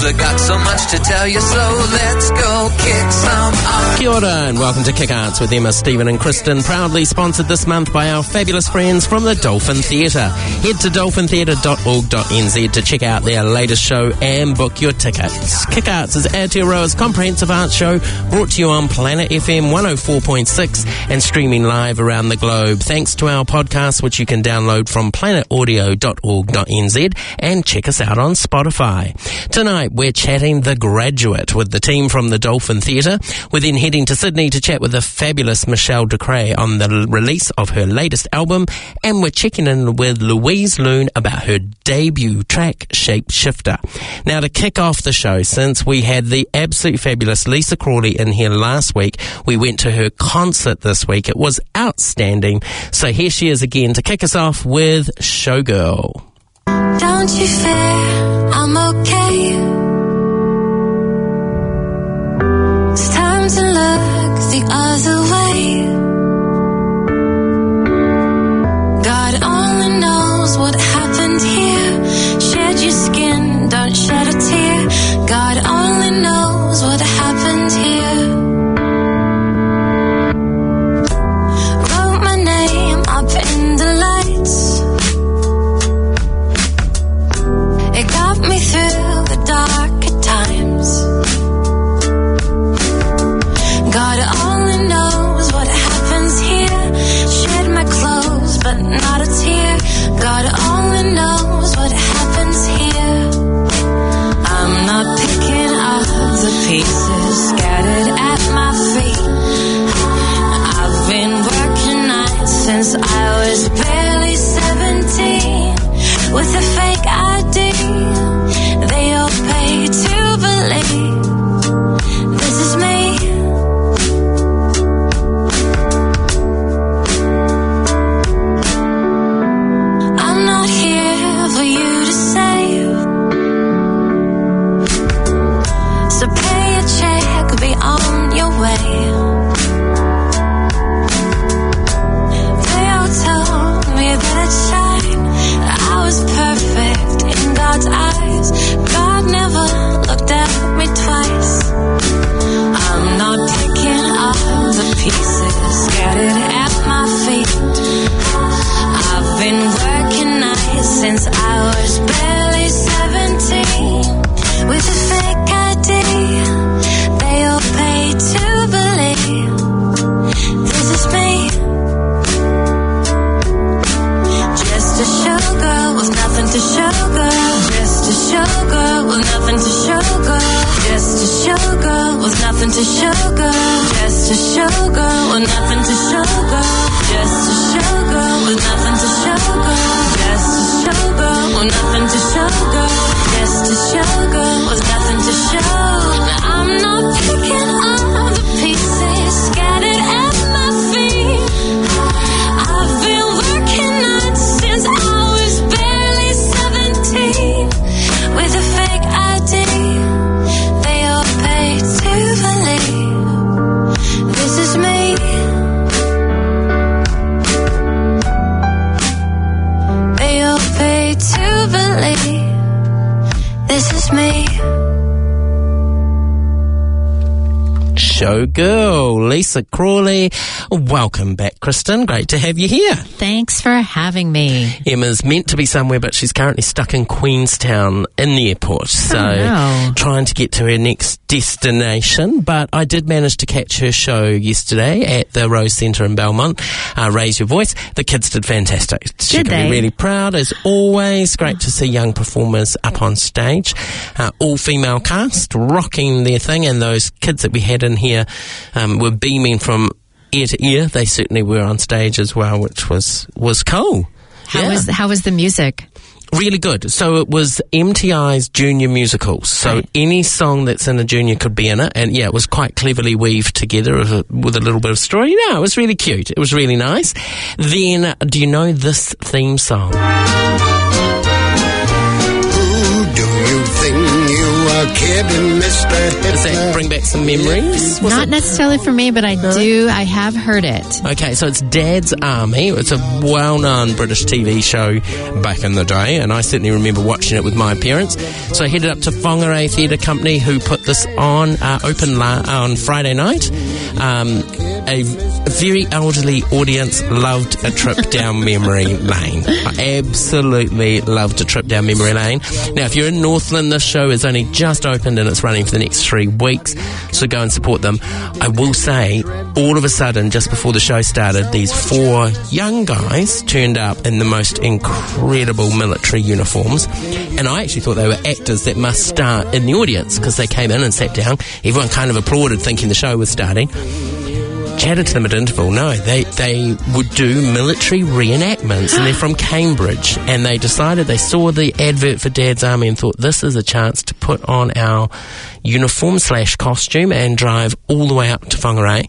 'cause I got so much to tell you, so let's go kick some arts. Kia ora and welcome to Kick Arts with Emma, Stephen and Kristen, proudly sponsored this month by our fabulous friends from the Dolphin Theatre. Head to dolphintheatre.org.nz to check out their latest show and book your tickets. Kick Arts is Aotearoa's comprehensive arts show, brought to you on Planet FM 104.6 and streaming live around the globe. Thanks to our podcast, which you can download from planetaudio.org.nz and check us out on Spotify. Tonight we're chatting The Graduate with the team from the Dolphin Theatre. We're then heading to Sydney to chat with the fabulous Michelle de Cray on the release of her latest album, and we're checking in with Louise Loon about her debut track, Shapeshifter. Now, to kick off the show, since we had the absolutely fabulous Lisa Crawley in here last week, we went to her concert this week. It was outstanding. So here she is again to kick us off with Showgirl. Don't you fear, I'm okay. It's time to look the other way. God only knows what happened here. Shed your skin, don't shed a tear. God only knows what happened here. Wrote my name up in the lights. It got me through the darker times. God only knows what happens here. Shed my clothes, but not a tear. God only knows what happens here. I'm not picking up the pieces scattered at my feet. I've been working nights since I was barely 17. With a fake ID, they all pay to believe this is me. I'm not here for you to save, so pay a check, be on your way. They all told me that I'd shine, I was perfect in God's eyes. God never looked at me twice. I'm not picking up the pieces scattered at my feet. I've been working nights since I was barely 17. With a fake ID, they all pay to believe this is me. Just a showgirl with nothing to show, girl. Just a showgirl with nothing to show, girl. Just a showgirl with nothing to show, girl. Just a showgirl with nothing to show, girl. Just a showgirl with nothing to show, girl. Just a showgirl with nothing to show, girl. Just a showgirl with nothing to show. I'm not picking up the pieces scattered at my feet. I've been working nights since I was barely 17. With a fake ID, they all pay to believe this is me. They all pay to believe this is me. Showgirl, Lisa Crawley. Welcome back, Kristen. Great to have you here. Thanks for having me. Emma's meant to be somewhere, but she's currently stuck in Queenstown in the airport. So trying to get to her next destination. But I did manage to catch her show yesterday at the Rose Centre in Belmont. Raise Your Voice. The kids did fantastic. She can be really proud, as always. Great to see young performers up on stage. All-female cast, rocking their thing. And those kids that we had in here were beaming from ear to ear. They certainly were on stage as well, which was cool. How was the music? Really good. So it was MTI's junior musical. So any song that's in a junior could be in it. And yeah, it was quite cleverly weaved together with a little bit of story. No, it was really cute. It was really nice. Then, do you know this theme song? Who do you think you are kidding? Does that bring back some memories? Not necessarily for me, but I have heard it. Okay, so it's Dad's Army. It's a well-known British TV show back in the day, and I certainly remember watching it with my parents. So I headed up to Whangarei Theatre Company, who put this on on Friday night. A very elderly audience loved a trip down memory lane. I absolutely loved a trip down memory lane. Now, if you're in Northland, this show is only just opened and it's running for the next 3 weeks, so go and support them. I will say, all of a sudden, just before the show started, these 4 young guys turned up in the most incredible military uniforms, and I actually thought they were actors that must star in the audience, because they came in and sat down. Everyone kind of applauded, thinking the show was starting. Chatted to them at interval. No, they would do military reenactments, and they're from Cambridge, and they decided, they saw the advert for Dad's Army and thought, this is a chance to put on our uniform / costume and drive all the way up to Whangarei.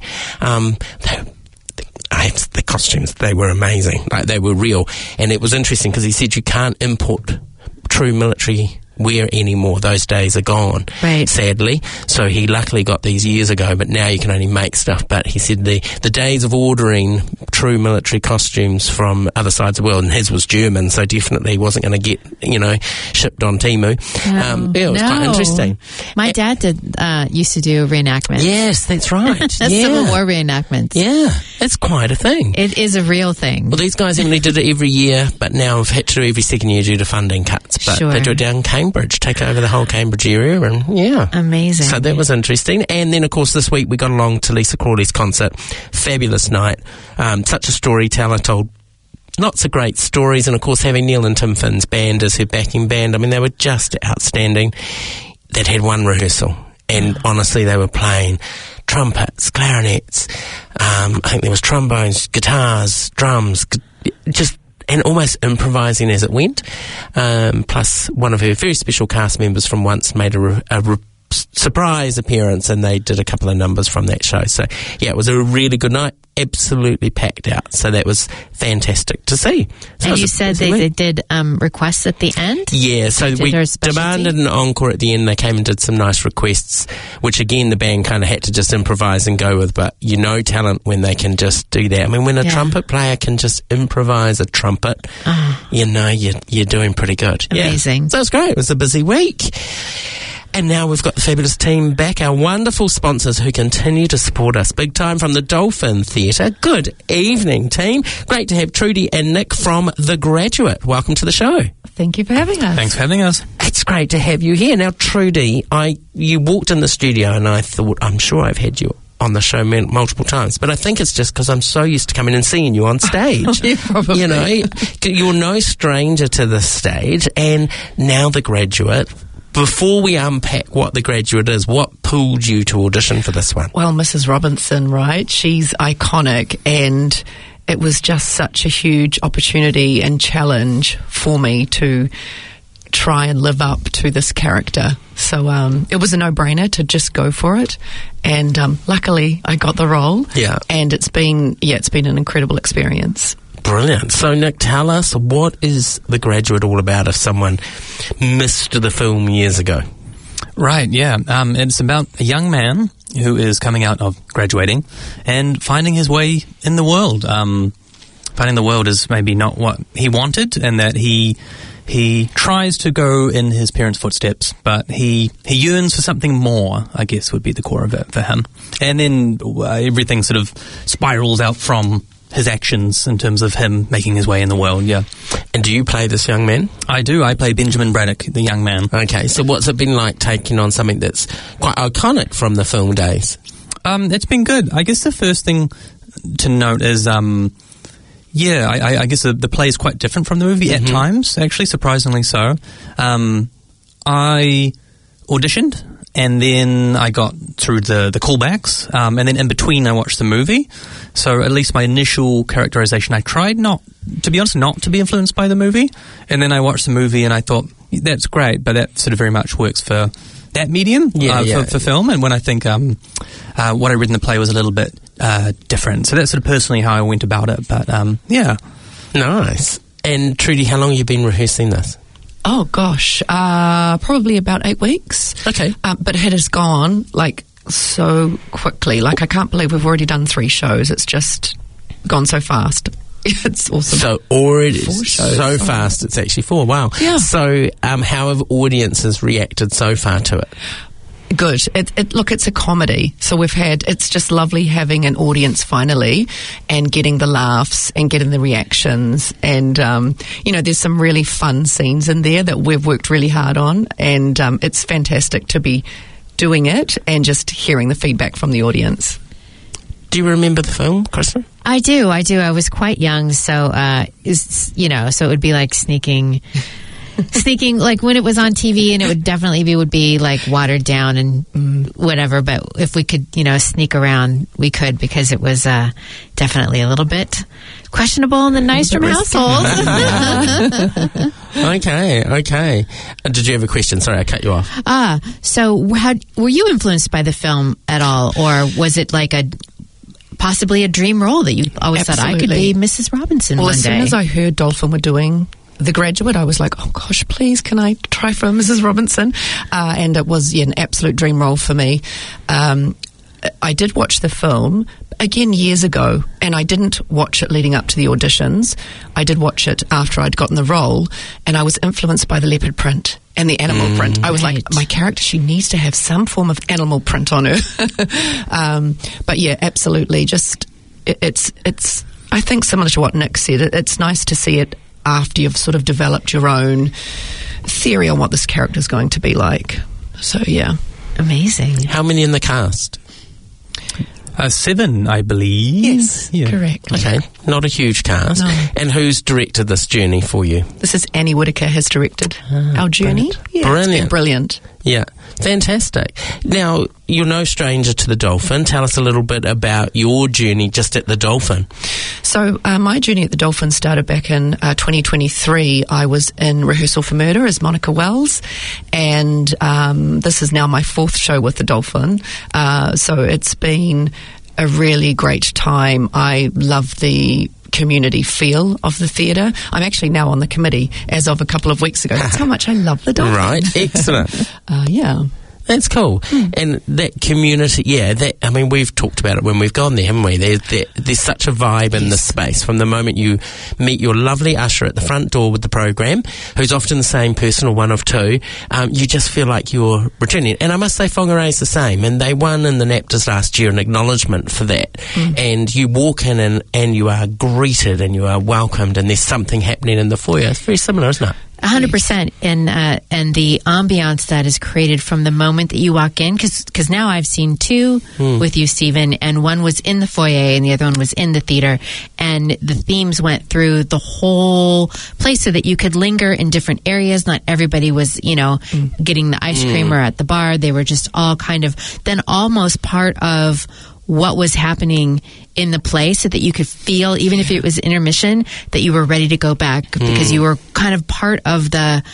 The costumes, they were amazing. Like, they were real. And it was interesting because he said you can't import true military wear anymore. Those days are gone, right, sadly. So he luckily got these years ago, but now you can only make stuff. But he said the days of ordering true military costumes from other sides of the world, and his was German, so definitely wasn't going to get, shipped on Temu. It was quite interesting. My dad used to do reenactments. Yes, that's right. Civil War reenactments. Yeah, it's quite a thing. It is a real thing. Well, these guys only did it every year, but now have had to do every second year due to funding cuts. But they do it down Cambridge, take over the whole Cambridge area, and amazing. So that was interesting. And then, of course, this week we got along to Lisa Crawley's concert. Fabulous night. Such a storyteller, told lots of great stories, and of course having Neil and Tim Finn's band as her backing band, I mean, they were just outstanding. They'd had one rehearsal, and honestly they were playing trumpets, clarinets, I think there was trombones, guitars, drums, and almost improvising as it went. Plus, one of her very special cast members from Once made a surprise appearance, and they did a couple of numbers from that show. So, yeah, it was a really good night, absolutely packed out. So that was fantastic to see. So and you said they did requests at the end? Yeah, so we demanded an encore at the end. They came and did some nice requests, which again the band kind of had to just improvise and go with. But talent when they can just do that. I mean, when a trumpet player can just improvise a trumpet, you're doing pretty good. Amazing. Yeah. So it was great. It was a busy week. And now we've got the fabulous team back, our wonderful sponsors who continue to support us big time from the Dolphin Theatre. Good evening, team. Great to have Trudy and Nick from The Graduate. Welcome to the show. Thank you for having us. Thanks for having us. It's great to have you here. Now, Trudy, you walked in the studio and I thought, I'm sure I've had you on the show multiple times, but I think it's just because I'm so used to coming and seeing you on stage. Yeah, probably. You're no stranger to the stage, and now The Graduate. Before we unpack what The Graduate is, what pulled you to audition for this one? Well, Mrs. Robinson, right? She's iconic, and it was just such a huge opportunity and challenge for me to try and live up to this character. So it was a no-brainer to just go for it, and luckily I got the role. Yeah. And it's been an incredible experience. Brilliant. So, Nick, tell us, what is The Graduate all about if someone missed the film years ago? Right, yeah. It's about a young man who is coming out of graduating and finding his way in the world. Finding the world is maybe not what he wanted, and that he tries to go in his parents' footsteps, but he yearns for something more, I guess, would be the core of it for him. And then everything sort of spirals out from his actions in terms of him making his way in the world, yeah. And do you play this young man? I do. I play Benjamin Braddock, the young man. Okay, so what's it been like taking on something that's quite iconic from the film days? It's been good. I guess the first thing to note is, I guess the play is quite different from the movie at times, actually, surprisingly so. I auditioned, and then I got through the callbacks, and then in between I watched the movie. So at least my initial characterization, I tried not to be influenced by the movie. And then I watched the movie and I thought, that's great, but that sort of very much works for that medium, for film. And when I think what I read in the play was a little bit different. So that's sort of personally how I went about it. But, yeah. Nice. And Trudy, how long have you been rehearsing this? Oh, gosh. Probably about 8 weeks. Okay. But it has gone, like, so quickly. Like, I can't believe we've already done 3 shows. It's just gone so fast. It's awesome. So already 4 shows. so fast, it's actually 4. Wow. Yeah. So how have audiences reacted so far to it? Good. Look, it's a comedy. So it's just lovely having an audience finally and getting the laughs and getting the reactions. And, there's some really fun scenes in there that we've worked really hard on. And it's fantastic to be doing it and just hearing the feedback from the audience. Do you remember the film, Kristen? I do. I was quite young, so so it would be like sneaking, like when it was on TV, and it would definitely be like watered down and whatever. But if we could, sneak around, we could, because it was definitely a little bit questionable in the Nystrom household. Okay. Did you have a question? Sorry, I cut you off. So how were you influenced by the film at all, or was it like possibly a dream role that you always thought I could be Mrs. Robinson one day? Well, as soon as I heard Dolphin were doing The Graduate, I was like, oh gosh, please, can I try for Mrs. Robinson? And it was an absolute dream role for me. I did watch the film again years ago, and I didn't watch it leading up to the auditions. I did watch it after I'd gotten the role, and I was influenced by the leopard print and the animal print. I was like, my character, she needs to have some form of animal print on her. But yeah, absolutely. Just it's I think similar to what Nick said. It's nice to see it after you've sort of developed your own theory on what this character is going to be like. So yeah, amazing. How many in the cast? 7, I believe. Yes, Yeah. correct. Okay, not a huge cast. No. And who's directed this journey for you? This is Annie Whitaker has directed our journey. brilliant. Yeah, it's been brilliant. Yeah, fantastic. Now, you're no stranger to the Dolphin. Tell us a little bit about your journey just at the Dolphin. So my journey at the Dolphin started back in 2023. I was in Rehearsal for Murder as Monica Wells, and this is now my 4th show with the Dolphin. So it's been a really great time. I love the community feel of the theatre. I'm actually now on the committee as of a couple of weeks ago. That's how much I love the Dolphin. Right, excellent. Yeah. That's cool. And that community, we've talked about it when we've gone there, haven't we? There's such a vibe in the space from the moment you meet your lovely usher at the front door with the program, who's often the same person or one of two. You just feel like you're returning. And I must say, Whangarei is the same. And they won in the NAPTAs last year an acknowledgement for that. And you walk in and you are greeted and you are welcomed, and there's something happening in the foyer. It's very similar, isn't it? 100%, and the ambiance that is created from the moment that you walk in, because now I've seen 2 with you, Stephen, and one was in the foyer and the other one was in the theater, and the themes went through the whole place so that you could linger in different areas. Not everybody was, getting the ice cream or at the bar. They were just all kind of then almost part of what was happening in the play, so that you could feel, even if it was intermission, that you were ready to go back because you were kind of part of that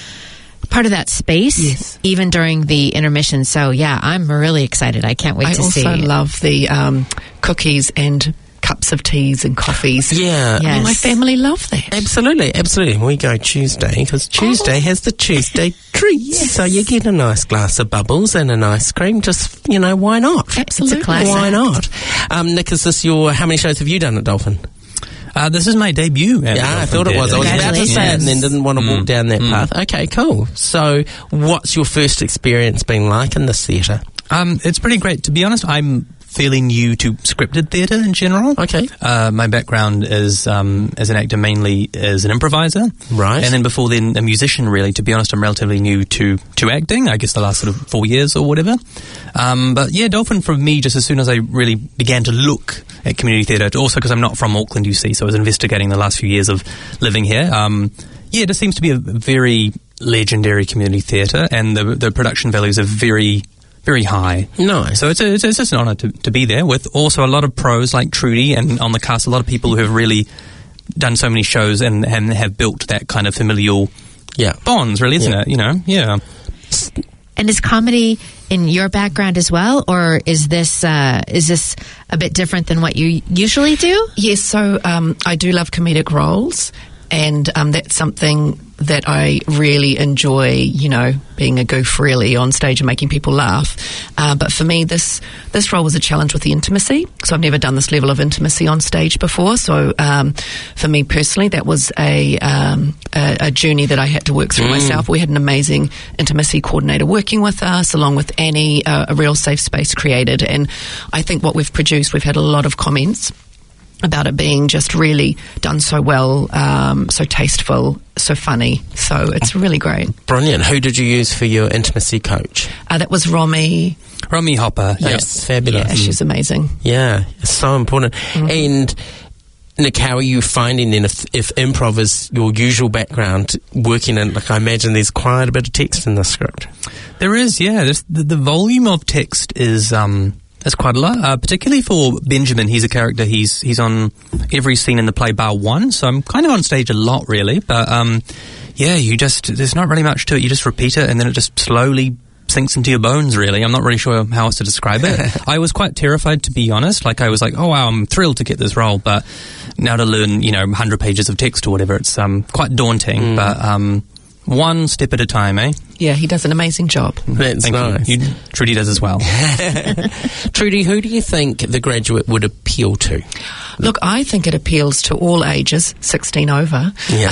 space, even during the intermission. So yeah, I'm really excited. I can't wait to see. I also love the cookies and cups of teas and coffees. Yeah. I mean, my family love that. Absolutely. We go Tuesday because Tuesday has the Tuesday treats. Yes. So you get a nice glass of bubbles and an ice cream. Just, why not? Absolutely. It's a classic. Why not? Nick, is this how many shows have you done at Dolphin? This is my debut. I thought it was. I was about to say it and then didn't want to walk down that path. Okay, cool. So what's your first experience been like in this theatre? It's pretty great. To be honest, I'm fairly new to scripted theatre in general. Okay. My background is as an actor mainly as an improviser. Right. And then before then a musician, really. To be honest, I'm relatively new to acting, I guess the last sort of 4 years or whatever. But yeah, Dolphin for me, just as soon as I really began to look at community theatre, also because I'm not from Auckland, you see, so I was investigating the last few years of living here. It just seems to be a very legendary community theatre, and the production values are very, very high. Nice. So it's just an honour to be there with also a lot of pros like Trudy, and on the cast a lot of people who have really done so many shows and have built that kind of familial bonds, really, isn't it? Yeah. And is comedy in your background as well, or is this a bit different than what you usually do? Yes, so I do love comedic roles, and that's something that I really enjoy, being a goof really on stage and making people laugh. But for me, this role was a challenge with the intimacy. So I've never done this level of intimacy on stage before. So for me personally, that was a journey that I had to work through myself. We had an amazing intimacy coordinator working with us, along with Annie, a real safe space created. And I think what we've produced, we've had a lot of comments about it being just really done so well, so tasteful, so funny. So it's really great. Brilliant. Who did you use for your intimacy coach? That was Romy. Romy Hopper. Yes, fabulous. Yeah, she's amazing. Yeah, it's so important. And Nick, how are you finding then if improv is your usual background, working in, I imagine there's quite a bit of text in the script. There is, yeah. The volume of text is... That's quite a lot, particularly for Benjamin. He's a character. He's on every scene in the play bar one, so I'm kind of on stage a lot, really. But there's not really much to it. You just repeat it, and then it just slowly sinks into your bones, really. I'm not really sure how else to describe it. I was quite terrified, to be honest. Like, I was like, oh, wow, I'm thrilled to get this role, but now to learn, 100 pages of text or whatever, it's quite daunting, but... one step at a time, eh? Yeah, he does an amazing job. That's Thank nice. you. Trudy does as well. Trudy, who do you think The Graduate would appeal to? Look, I think it appeals to all ages, 16 over. Yeah.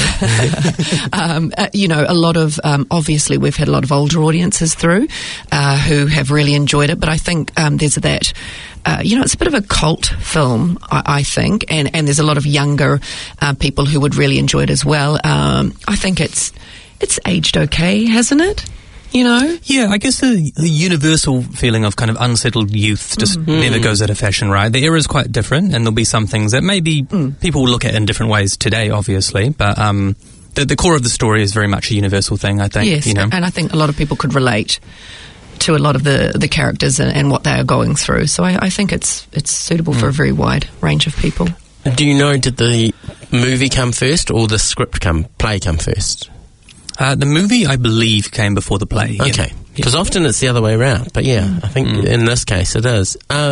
A lot of, obviously we've had a lot of older audiences through who have really enjoyed it, but I think there's that... it's a bit of a cult film, I think, and there's a lot of younger people who would really enjoy it as well. I think it's aged okay, hasn't it? Yeah, I guess the universal feeling of kind of unsettled youth just never goes out of fashion, right? The era is quite different, and there'll be some things that maybe people will look at in different ways today, obviously, but the core of the story is very much a universal thing, I think. Yes, and I think a lot of people could relate to a lot of the characters and what they are going through. So I think it's suitable for a very wide range of people. Do you know, did the movie come first or the play come first? The movie, I believe, came before the play. Okay, because often it's the other way around. But yeah, I think in this case it is.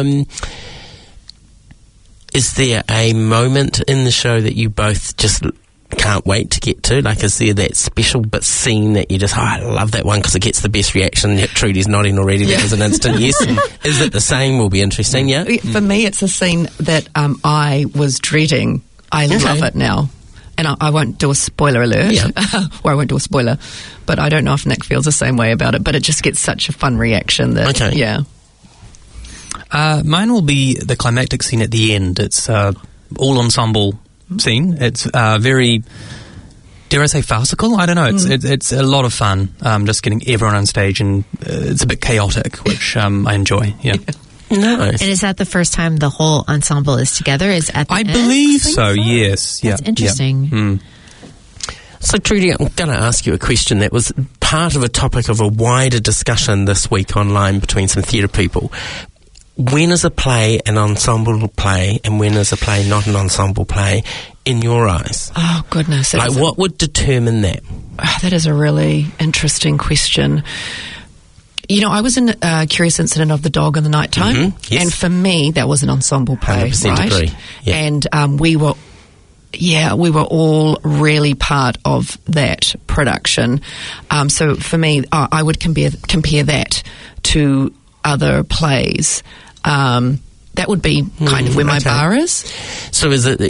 Is there a moment in the show that you both just can't wait to get to? Like, is there that special bit scene that you just, I love that one because it gets the best reaction? Trudy's nodding already. That was an instant yes. Is it the same? Will be interesting, yeah? For me, it's a scene that I was dreading. I love it now. And I won't do a spoiler alert, or I won't do a spoiler, but I don't know if Nick feels the same way about it, but it just gets such a fun reaction that, mine will be the climactic scene at the end. It's all ensemble scene. It's very, dare I say, farcical? I don't know. It's a lot of fun, just getting everyone on stage, and it's a bit chaotic, which I enjoy, yeah. Nice. And is that the first time the whole ensemble is together? Is at the I end? believe so, yes. That's interesting. Yeah. So, Trudy, I'm going to ask you a question that was part of a topic of a wider discussion this week online between some theatre people. When is a play an ensemble play, and when is a play not an ensemble play in your eyes? Oh, goodness. Like, what would determine that? That is a really interesting question. I was in Curious Incident of the Dog in the Nighttime, yes. and for me, that was an ensemble play, 100% right? agree. Yeah. And we were all really part of that production. So for me, I would compare that to other plays. That would be kind of where my bar is. So is it,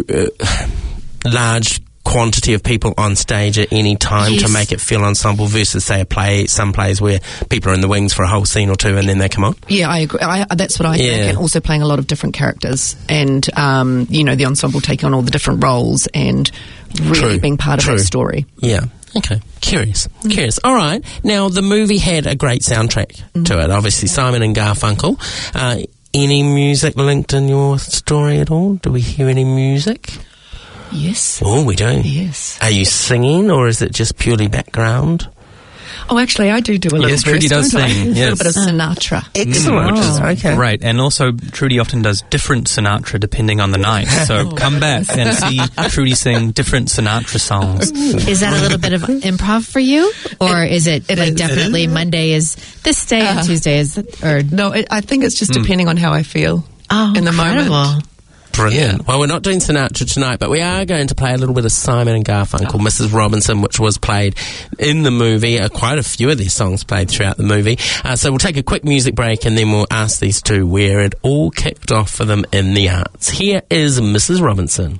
large quantity of people on stage at any time to make it feel ensemble versus, say, some plays where people are in the wings for a whole scene or two and then they come on? Yeah, I agree. That's what I think. And also playing a lot of different characters and, the ensemble taking on all the different roles and really being part of that story. Yeah. Okay. Curious. All right. Now, the movie had a great soundtrack to it. Obviously, Simon and Garfunkel. Any music linked in your story at all? Do we hear any music? Yes. Oh, we do? Yes. Are you singing, or is it just purely background? Oh, actually, I do a little Yes, verse, Trudy does don't I? sing. A Yes. little bit of Sinatra. Excellent. Which is okay. great. And also, Trudy often does different Sinatra depending on the night. So come back and see Trudy sing different Sinatra songs. Is that a little bit of improv for you? Or is it like definitely Monday is this day and Tuesday is... or No, I think it's just depending on how I feel Oh, in the incredible. moment. Brilliant. Well, we're not doing Sinatra tonight, but we are going to play a little bit of Simon and Garfunkel, Mrs. Robinson, which was played in the movie. Quite a few of these songs played throughout the movie. So we'll take a quick music break and then we'll ask these two where it all kicked off for them in the arts. Here is Mrs. Robinson.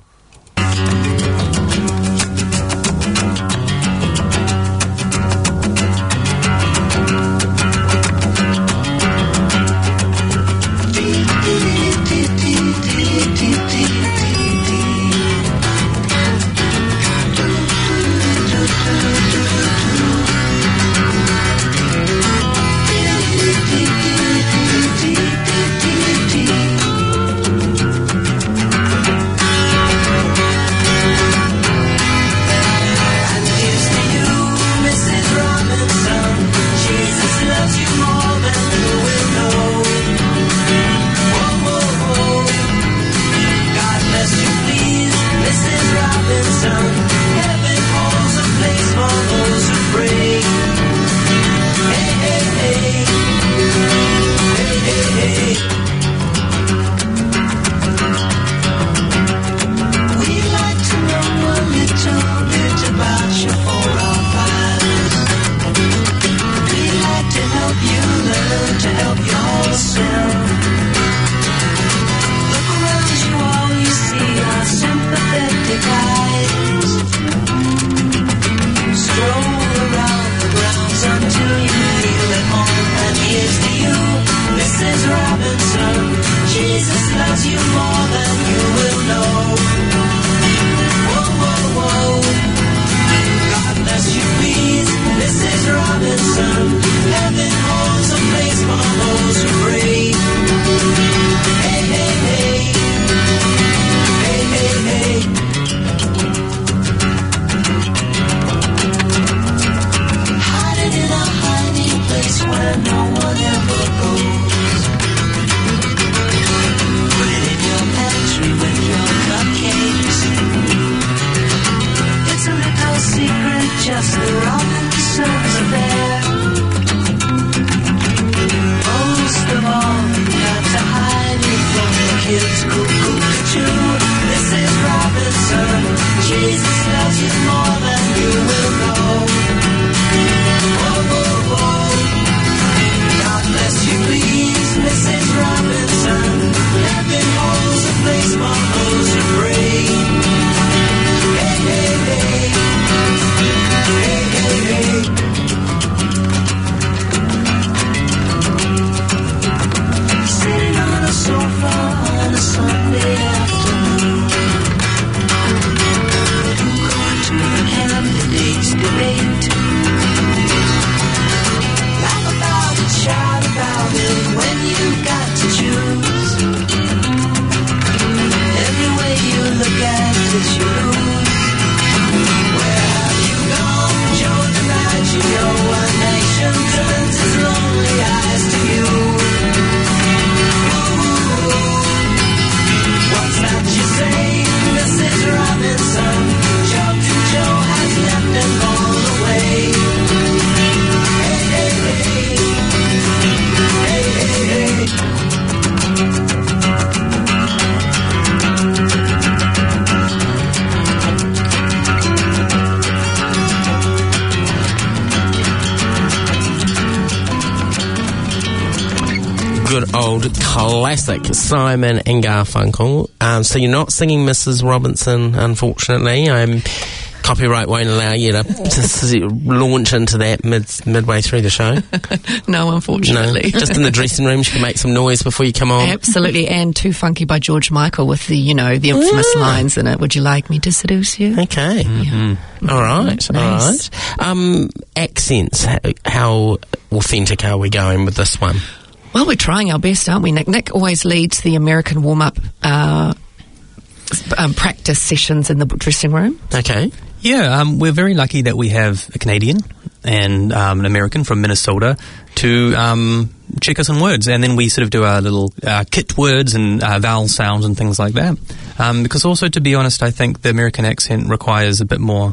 Good old classic Simon and Garfunkel. So you're not singing Mrs. Robinson, unfortunately. Copyright won't allow you to launch into that midway through the show. No, unfortunately. No, just in the dressing room, you can make some noise before you come on. Absolutely, and Too Funky by George Michael with the infamous lines in it. Would you like me to seduce you? Okay. Mm-hmm. All right. Nice. All right. Accents. How authentic are we going with this one? Well, we're trying our best, aren't we, Nick? Nick always leads the American warm-up practice sessions in the dressing room. Okay. Yeah, we're very lucky that we have a Canadian and an American from Minnesota to check us on words, and then we sort of do our little kit words and vowel sounds and things like that. Because also, to be honest, I think the American accent requires a bit more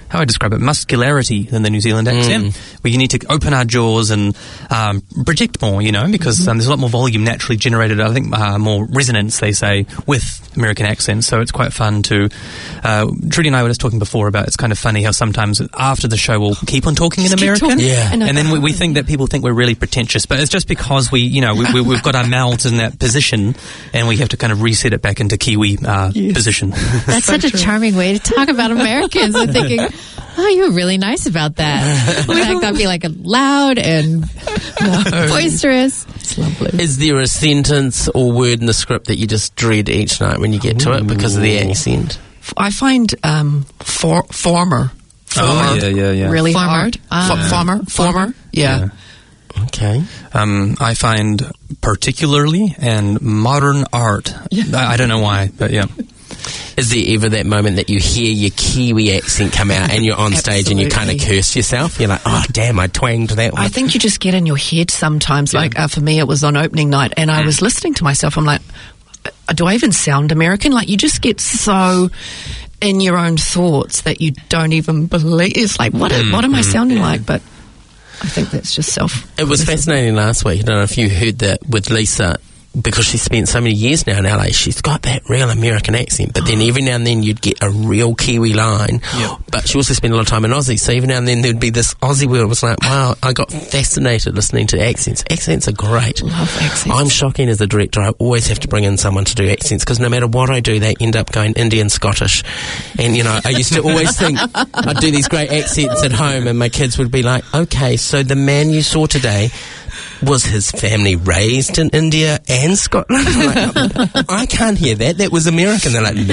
how I describe it, muscularity than the New Zealand accent, where you need to open our jaws and project more, because there's a lot more volume naturally generated, I think more resonance, they say, with American accents. So it's quite fun to... Trudy and I were just talking before about it's kind of funny how sometimes after the show we'll keep on talking in American. Yeah. And then we think that people think we're really pretentious, but it's just because we've got our mouths in that position and we have to kind of reset it back into Kiwi position. That's such a charming way to talk about Americans. I'm thinking, oh, you were really nice about that. In fact, I'd be like loud and boisterous. It's lovely. Is there a sentence or word in the script that you just dread each night when you get to it because of the accent? I find former really Former. hard. Former. Yeah. Okay. I find particularly and modern art. I don't know why, but yeah. Is there ever that moment that you hear your Kiwi accent come out and you're on stage and you kind of curse yourself? You're like, oh, damn, I twanged that one. I think you just get in your head sometimes. Like for me, it was on opening night and I was listening to myself. I'm like, do I even sound American? Like you just get so in your own thoughts that you don't even believe. It's like, what am I sounding like? But I think that's just self. It was fascinating last week. I don't know if you heard that with Lisa, because she spent so many years now in LA, she's got that real American accent, but then every now and then you'd get a real Kiwi line. But she also spent a lot of time in Aussie, so every now and then there'd be this Aussie word. It was like, wow, I got fascinated listening to accents. Accents are great. Love accents. I'm shocking as a director. I always have to bring in someone to do accents, because no matter what I do, they end up going Indian, Scottish. And, I used to always think I'd do these great accents at home, and my kids would be like, okay, so the man you saw today, was his family raised in India and Scotland? I'm like, I can't hear that. That was American. They're like,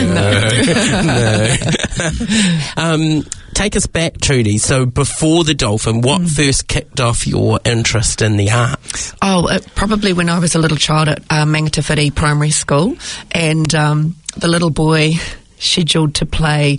no. Take us back, Trudy. So before the Dolphin, what first kicked off your interest in the arts? Oh, probably when I was a little child at Mangatawhiri Primary School, and the little boy scheduled to play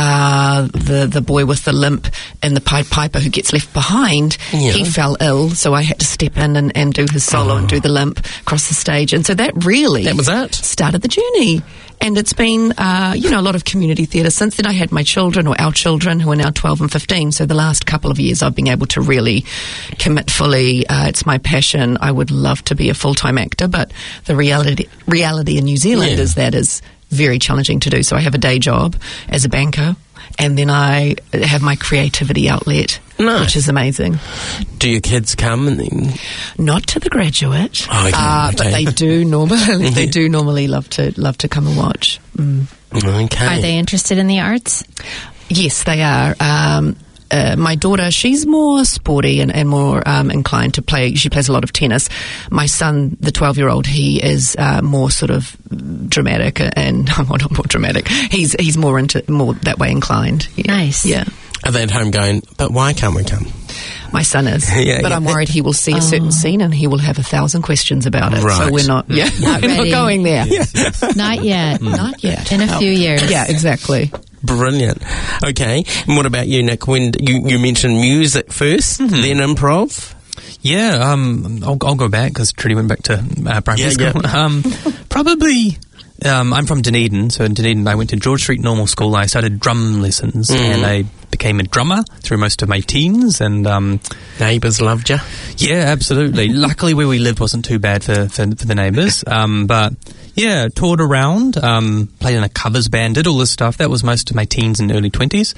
the boy with the limp and the Pied Piper who gets left behind. He fell ill, so I had to step in and do his solo and do the limp across the stage. And so that was it. Started the journey. And it's been, a lot of community theatre. Since then I had my children, or our children, who are now 12 and 15. So the last couple of years I've been able to really commit fully. It's my passion. I would love to be a full-time actor, but the reality in New Zealand is very challenging to do. So I have a day job as a banker, and then I have my creativity outlet, which is amazing. Do your kids come? Not to the graduate, but they do normally. They do normally love to come and watch. Okay. Are they interested in the arts? Yes, they are. My daughter, she's more sporty and more inclined to play. She plays a lot of tennis. My son, the 12-year-old, he is more sort of dramatic and not more dramatic. He's more that way inclined. Yeah. Nice. Yeah. Are they at home going, but why can't we come? My son is. But I'm worried he will see a certain scene and he will have 1,000 questions about it. Right. So we're not going there. Not yet. Not yet. In a few years. Yeah, exactly. Brilliant. Okay. And what about you, Nick? When you mentioned music first, then improv? Yeah, I'll go back because Trudy went back to primary school. Probably... I'm from Dunedin, so in Dunedin I went to George Street Normal School. I started drum lessons and I became a drummer through most of my teens. And neighbours loved you? Yeah, absolutely. Luckily where we lived wasn't too bad for the neighbours. But yeah, toured around, played in a covers band, did all this stuff. That was most of my teens and early 20s.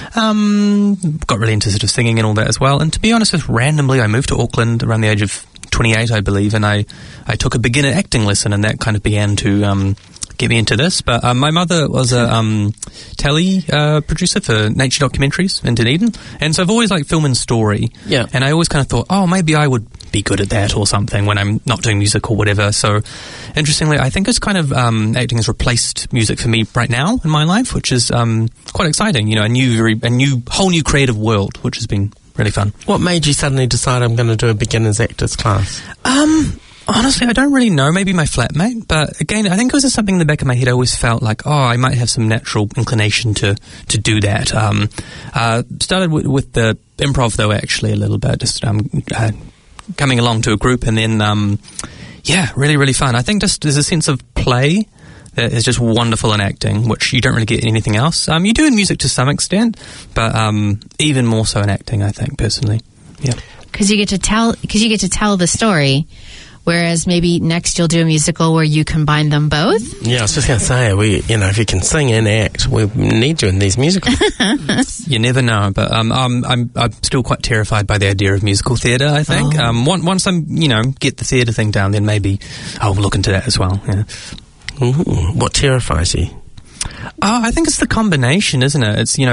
Got really into sort of singing and all that as well. And to be honest, just randomly I moved to Auckland around the age of 28, I believe, and I took a beginner acting lesson, and that kind of began to get me into this. But my mother was a telly producer for nature documentaries in Dunedin, and so I've always liked film and story. Yeah. And I always kind of thought, oh, maybe I would be good at that or something when I'm not doing music or whatever. So interestingly, I think it's kind of acting has replaced music for me right now in my life, which is quite exciting. A whole new creative world, which has been really fun. What made you suddenly decide I'm going to do a beginner's actors class? Honestly, I don't really know. Maybe my flatmate. But again, I think it was just something in the back of my head. I always felt like, I might have some natural inclination to do that. Started with the improv, though, actually, a little bit. Just coming along to a group and then, really, really fun. I think just there's a sense of play that is just wonderful in acting, which you don't really get in anything else. You do in music to some extent, but even more so in acting, I think, personally. Yeah. Because you get to tell the story, whereas maybe next you'll do a musical where you combine them both. Yeah, I was just going to say, if you can sing and act, we need you in these musicals. You never know, but I'm still quite terrified by the idea of musical theatre, I think. Once I'm, get the theatre thing down, then maybe I'll look into that as well. Yeah. What terrifies you? I think it's the combination, isn't it? It's,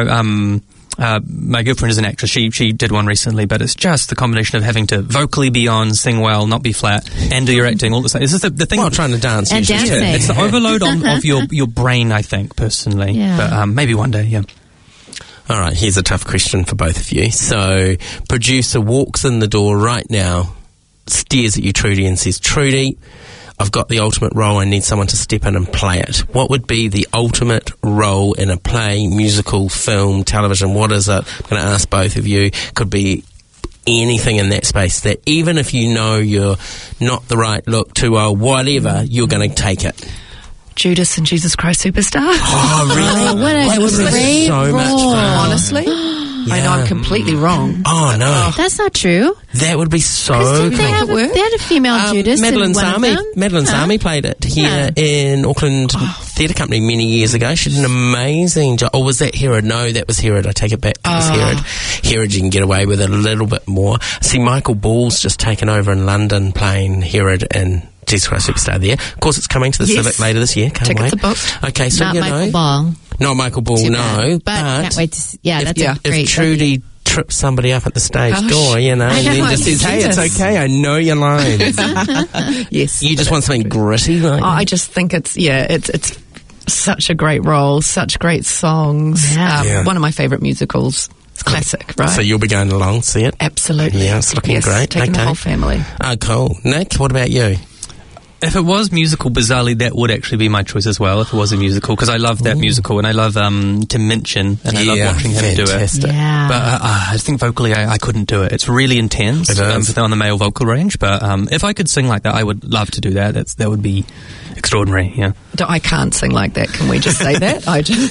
my girlfriend is an actress. She did one recently, but it's just the combination of having to vocally be on, sing well, not be flat, and do your acting all the time. Is this the thing? Well, trying to dance. And dancing. Yeah, it's the overload of your brain, I think, personally. Yeah. But maybe one day, yeah. All right, here's a tough question for both of you. So, producer walks in the door right now, stares at you, Trudy, and says, Trudy, I've got the ultimate role. I need someone to step in and play it. What would be the ultimate role in a play, musical, film, television? What is it? I'm going to ask both of you. Could be anything in that space that even if you know you're not the right look, too old, whatever, you're going to take it. Judas and Jesus Christ Superstar. Oh, really? What a great so much role. fun. Honestly, I know I'm completely wrong. Oh, no. That's not true. That would be so They cool. had a female Judas Madeline in one Sami. of them. Madeline Sami played it here in Auckland Theatre Company many years ago. She did an amazing job. Oh, was that Herod? No, that was Herod. I take it back. That was Herod. Herod, you can get away with it a little bit more. See, Michael Ball's just taken over in London playing Herod and Jesus Christ Superstar there. Of course, it's coming to the Civic later this year. Can't Tickets wait. are booked. Okay, so Not you Michael know. Ball. Not Michael Ball, Too no. bad. But can't wait to see. Yeah, that's a great. If Trudy trips somebody up at the stage door, and then just says, hey, it's okay, I know your lines. Yes. You just want something gritty like I just think it's such a great role, such great songs. Yeah. One of my favourite musicals. It's classic, right? So you'll be going along, see it? Absolutely. Yeah, it's looking great. Taking the Okay. whole family. Oh, cool. Nick, what about you? If it was musical, bizarrely, that would actually be my choice as well, if it was a musical, because I love that musical, and I love Tim Minchin, and I love watching him do it. fantastic. Yeah. But I think vocally I couldn't do it. It's really intense It is. on the male vocal range, but if I could sing like that, I would love to do that. That would be extraordinary, yeah. I can't sing like that. Can we just say that?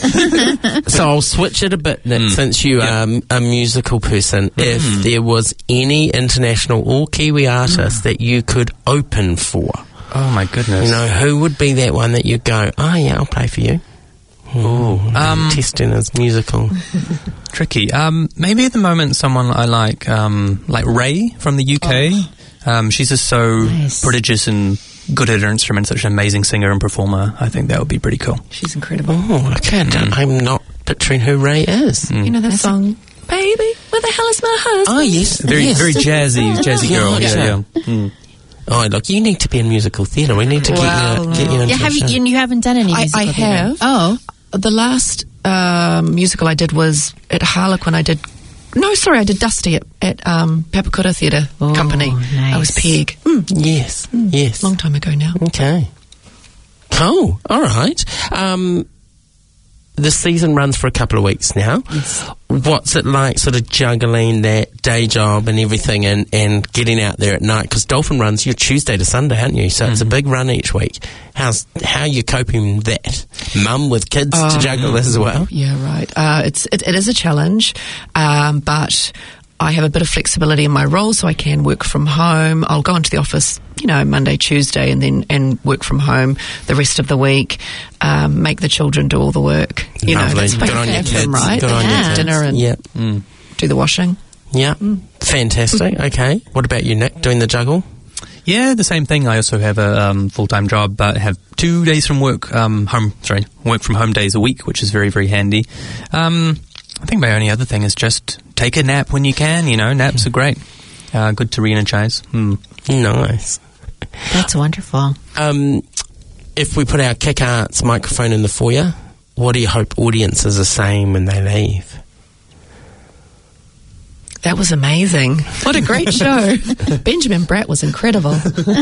So I'll switch it a bit, Nick, since you are a musical person. If there was any international or Kiwi artist that you could open for, Oh, my goodness. who would be that one that you'd go, oh, yeah, I'll play for you? Testing his musical. Tricky. Maybe at the moment someone I like Ray from the UK. She's just so prodigious and good at her instrument, such an amazing singer and performer. I think that would be pretty cool. She's incredible. Oh, okay. I'm not picturing who Ray is. You know that song, Baby, where the hell is my husband? Oh, yes. Very jazzy girl. Gotcha. Yeah. Oh, look, you need to be in musical theatre. We need to get you into Yeah, you haven't done any musical I theatre? have. Oh. The last musical I did was at Harlequin. I did Dusty at Papakura Theatre Company. Nice. I was Peg. Yes. Long time ago now. Okay. Cool. All right. The season runs for a couple of weeks now. Yes. What's it like sort of juggling that day job and everything and getting out there at night? Because Dolphin runs, you're Tuesday to Sunday, aren't you? So it's a big run each week. How are you coping with that? Mum with kids to juggle this as well? Yeah, right. It is a challenge, but I have a bit of flexibility in my role, so I can work from home. I'll go into the office, Monday, Tuesday, and work from home the rest of the week. Make the children do all the work. Lovely. That's Good on your have kids. them, right? Good on They your have kids. dinner and Yeah. do the washing. Yeah. Fantastic. Okay. What about you, Nick? Doing the juggle? Yeah, the same thing. I also have a full-time job, but have 2 days from work from home days a week, which is very, very handy. I think my only other thing is just take a nap when you can. Naps are great. Good to re-energize. Nice. That's wonderful. If we put our Kick Arts microphone in the foyer, what do you hope audiences are saying when they leave? That was amazing. What a great show. Benjamin Bratt was incredible.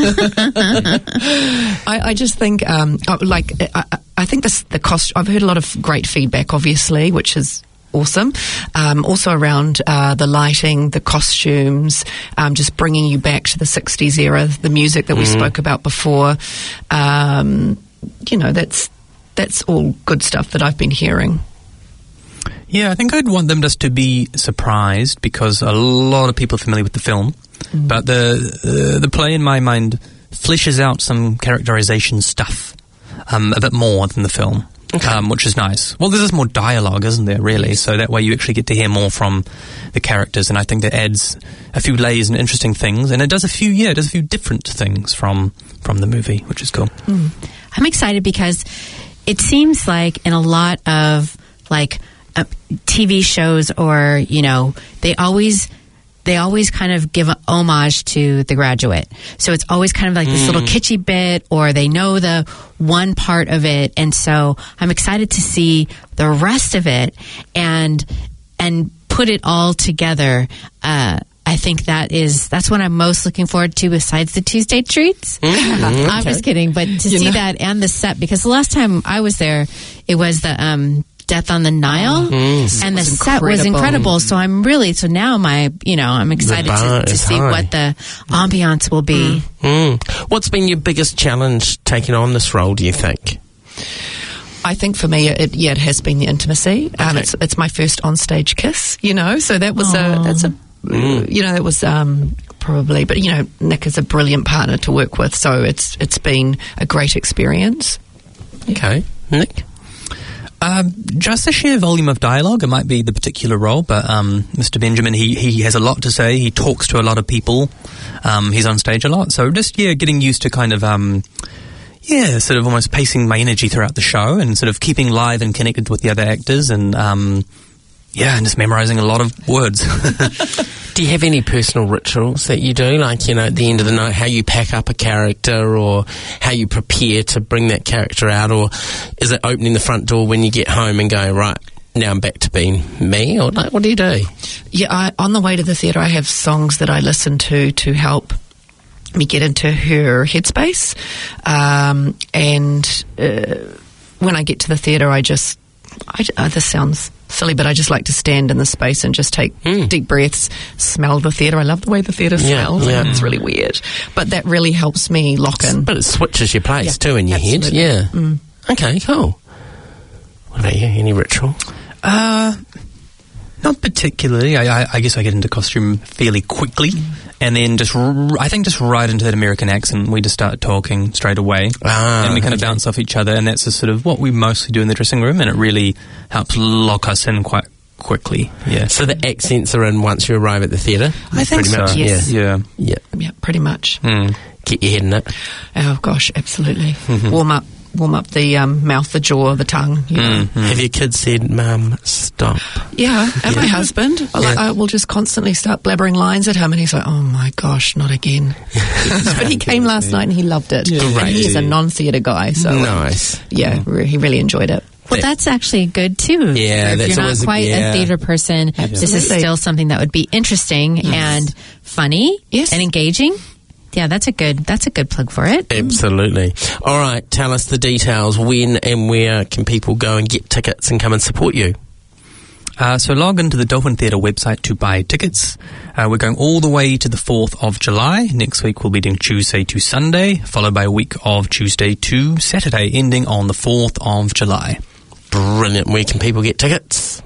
I just think, I think the cost, I've heard a lot of great feedback, obviously, which is awesome. Also around the lighting, the costumes, just bringing you back to the 60s era, the music that we spoke about before. that's all good stuff that I've been hearing. Yeah, I think I'd want them just to be surprised because a lot of people are familiar with the film, but the play in my mind fleshes out some characterization stuff a bit more than the film, which is nice. Well, there's just more dialogue, isn't there, really? So that way you actually get to hear more from the characters, and I think that adds a few layers and interesting things, and it does a few different things from the movie, which is cool. I'm excited because it seems like in a lot of like TV shows, or they always kind of give an homage to The Graduate. So it's always kind of like this little kitschy bit, or they know the one part of it, and so I'm excited to see the rest of it and put it all together. I think that's what I'm most looking forward to besides the Tuesday treats. I'm just kidding, but to see that and the set, because the last time I was there, it was the Death on the Nile, and the set was incredible. So I'm excited to see what the ambiance will be. What's been your biggest challenge taking on this role, do you think? I think for me, it has been the intimacy. It's my first onstage kiss, so that was that was probably, but Nick is a brilliant partner to work with, so it's been a great experience. Okay, Nick? Just the sheer volume of dialogue, it might be the particular role, but Mr. Benjamin, he has a lot to say. He talks to a lot of people. He's on stage a lot. So just, getting used to kind of, sort of almost pacing my energy throughout the show and sort of keeping live and connected with the other actors and, and just memorizing a lot of words. Do you have any personal rituals that you do? Like, at the end of the night, how you pack up a character or how you prepare to bring that character out? Or is it opening the front door when you get home and going, right, now I'm back to being me? Or like, what do you do? Yeah, on the way to the theatre, I have songs that I listen to help me get into her headspace. And when I get to the theatre, this sounds silly, but I just like to stand in the space and just take deep breaths, smell the theatre. I love the way the theatre smells. Yeah. It's really weird. But that really helps me lock in. But it switches your place too in your head. Yeah. Okay, cool. What about you? Any ritual? Not particularly. I guess I get into costume fairly quickly. And then just right into that American accent, we just start talking straight away. And we kind of bounce off each other, and that's sort of what we mostly do in the dressing room, and it really helps lock us in quite quickly. Yeah. So the accents are in once you arrive at the theatre? I think pretty so. much. Yes. Yeah. Yeah, pretty much. Get your head in it. Oh, gosh, absolutely. Warm up the mouth, the jaw, the tongue. Have your kids said, Mum, stop? Yeah, and my husband. I will just constantly start blabbering lines at him, and he's like, oh my gosh, not again. But he came last night and he loved it. Yeah. And he's a non-theatre guy, so nice. He really enjoyed it. Well, that's actually good too. Yeah, if that's you're not always quite a theatre person, this is still something that would be interesting and funny and engaging. Yeah, that's a good plug for it. Absolutely. All right, tell us the details. When and where can people go and get tickets and come and support you? So log into the Dolphin Theatre website to buy tickets. We're going all the way to the 4th of July. Next week we'll be doing Tuesday to Sunday, followed by a week of Tuesday to Saturday, ending on the 4th of July. Brilliant. Where can people get tickets?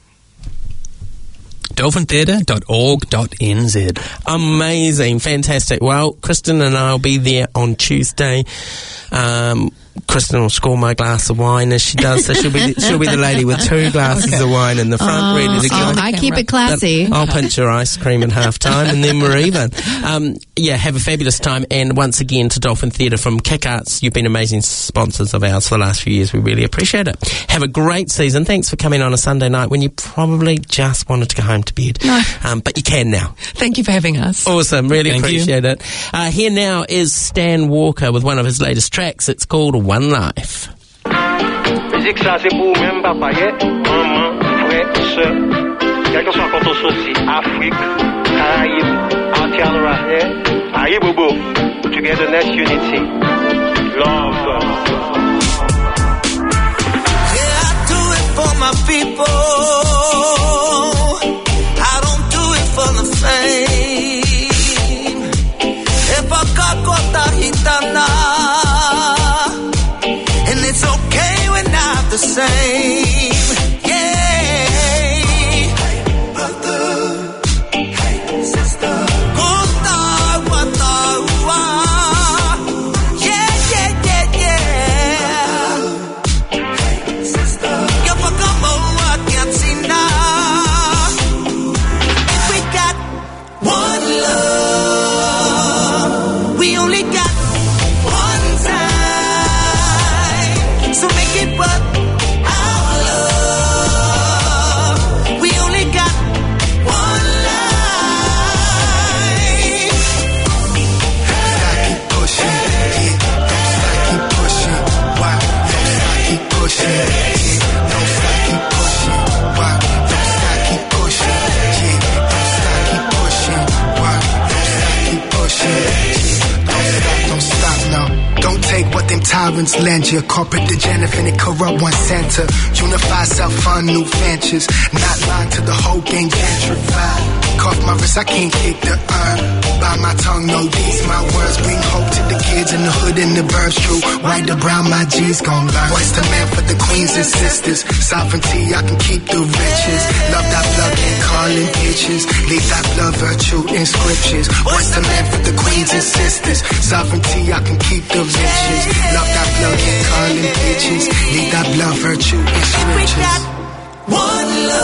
dolphintheatre.org.nz. Amazing. Fantastic. Well, Kristen and I will be there on Tuesday. Kristen will score my glass of wine as she does, so she'll be the lady with 2 glasses of wine in the front, ready to go. I keep it classy. I'll pinch your ice cream at half time, and then we're even. Have a fabulous time. And once again, to Dolphin Theatre from Kick Arts, you've been amazing sponsors of ours for the last few years. We really appreciate it. Have a great season. Thanks for coming on a Sunday night when you probably just wanted to go home to bed. No. But you can now. Thank you for having us. Awesome. Really Thank appreciate it. Here now is Stan Walker with one of his latest tracks. It's called One Life. Musique ça c'est pour même papa, maman, frère, soeur. Quel que soit quand on souci, Afrique, Caraïbes, Altiara, Aïe Bobo, togetherness, unity, love. Yeah, I do it for my people. I don't do it for the fame. If I got caught, hitana. And it's okay when Lawrence Langer, corporate degenerate, corrupt one center. Unify, self-fund, new ventures. Not lying to the whole gang gentrified. Cough my wrist, I can't kick the By my tongue, no, these my words. Bring hope to the kids in the hood and the burbs. True, white to brown, my G's gon' learn. What's the man for the queens and sisters? Sovereignty, I can keep the riches. Love that blood, can't call in bitches. Leave that blood, virtue in scriptures. What's the man for the queens and sisters? Sovereignty, I can keep the riches. Love that blood, can't call in bitches. Leave that blood, virtue in scriptures. We got one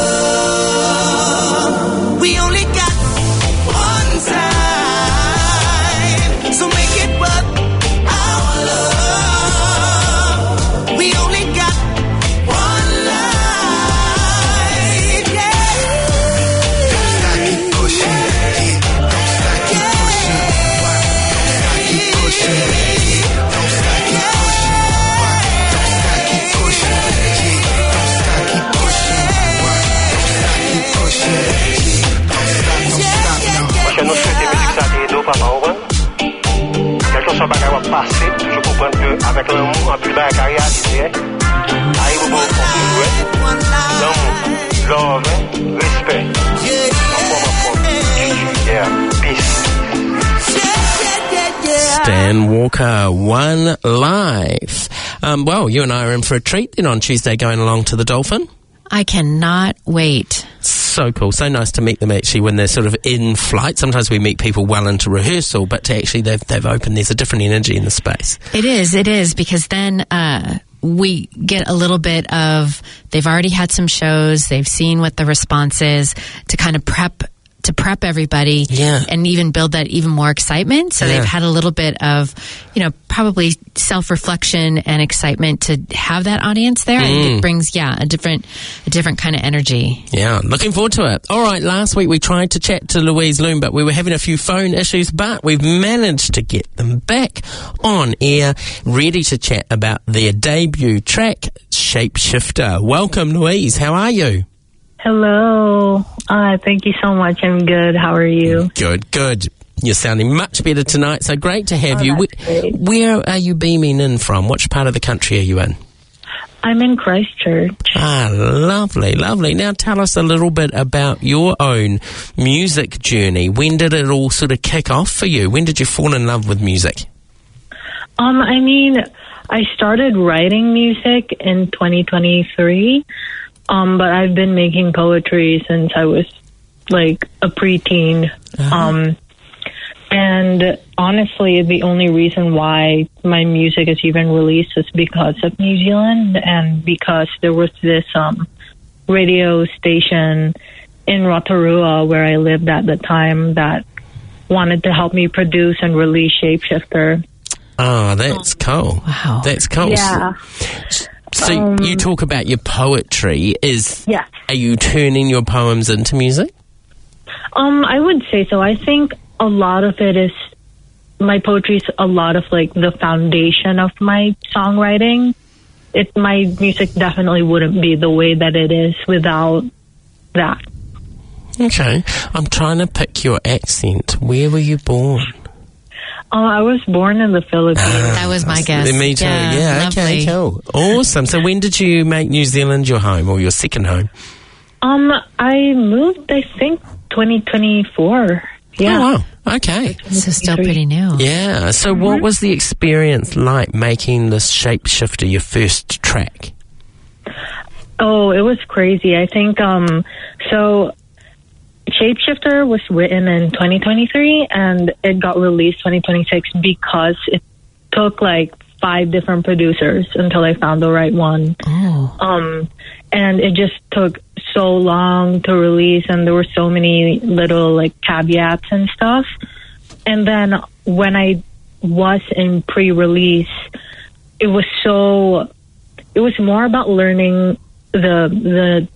love. We only got one time. So make it worth our love. We only got one life. Yeah. Don't stop, keep pushing. Yeah. Don't stop, keep pushing. Don't stop, keep pushing. Don't stop, keep pushing. Don't stop, keep pushing. Yeah. Don't stop, keep pushing. Don't stop, don't stop, no. Moi, je nous souhaite musique ça t'aide au papa, on va. Quelque chose pas capable de passer, toujours comprendre qu'avec l'amour, en plus bas, carrière, c'est arrive au bon jouer. L'amour, love, respect. Yeah, peace. Stan Walker, One Life. Well, you and I are in for a treat then on Tuesday going along to the Dolphin. I cannot wait. So cool. So nice to meet them actually when they're sort of in flight. Sometimes we meet people well into rehearsal, but to actually they've opened, there's a different energy in the space. It is, because then we get a little bit of, they've already had some shows, they've seen what the response is, to kind of prep everybody, and even build that even more excitement. So they've had a little bit of, probably self-reflection and excitement to have that audience there. I think it brings, a different kind of energy. Yeah, looking forward to it. All right, last week we tried to chat to Louise Loom, but we were having a few phone issues, but we've managed to get them back on air, ready to chat about their debut track, Shapeshifter. Welcome, Louise. How are you? Hello. Thank you so much. I'm good. How are you? Good. You're sounding much better tonight, so great to have you. Great. Where are you beaming in from? Which part of the country are you in? I'm in Christchurch. Ah, lovely. Now tell us a little bit about your own music journey. When did it all sort of kick off for you? When did you fall in love with music? I started writing music in 2023. But I've been making poetry since I was like a preteen. And honestly, the only reason why my music is even released is because of New Zealand, and because there was this radio station in Rotorua where I lived at the time that wanted to help me produce and release Shapeshifter. Oh, that's cool. Wow. That's cool. Yeah. So you talk about your poetry. Are you turning your poems into music? I would say so. I think a lot of it is, my poetry is a lot of like the foundation of my songwriting. My music definitely wouldn't be the way that it is without that. Okay. I'm trying to pick your accent. Where were you born? I was born in the Philippines. That was my guess. Me too. Yeah, okay, cool. Awesome. So when did you make New Zealand your home, or your second home? I moved, I think, 2024. Yeah. Oh, wow. Okay. So still pretty new. Yeah. So what was the experience like making this Shapeshifter your first track? Oh, it was crazy. I think, so Shapeshifter was written in 2023 and it got released 2026 because it took like 5 different producers until I found the right one. And it just took so long to release, and there were so many little like caveats and stuff. And then when I was in pre-release, it was more about learning the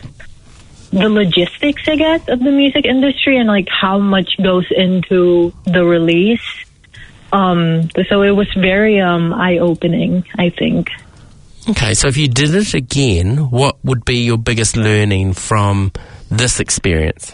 logistics, I guess, of the music industry and like how much goes into the release. So it was very eye-opening, I think. Okay, so if you did it again, what would be your biggest learning from this experience?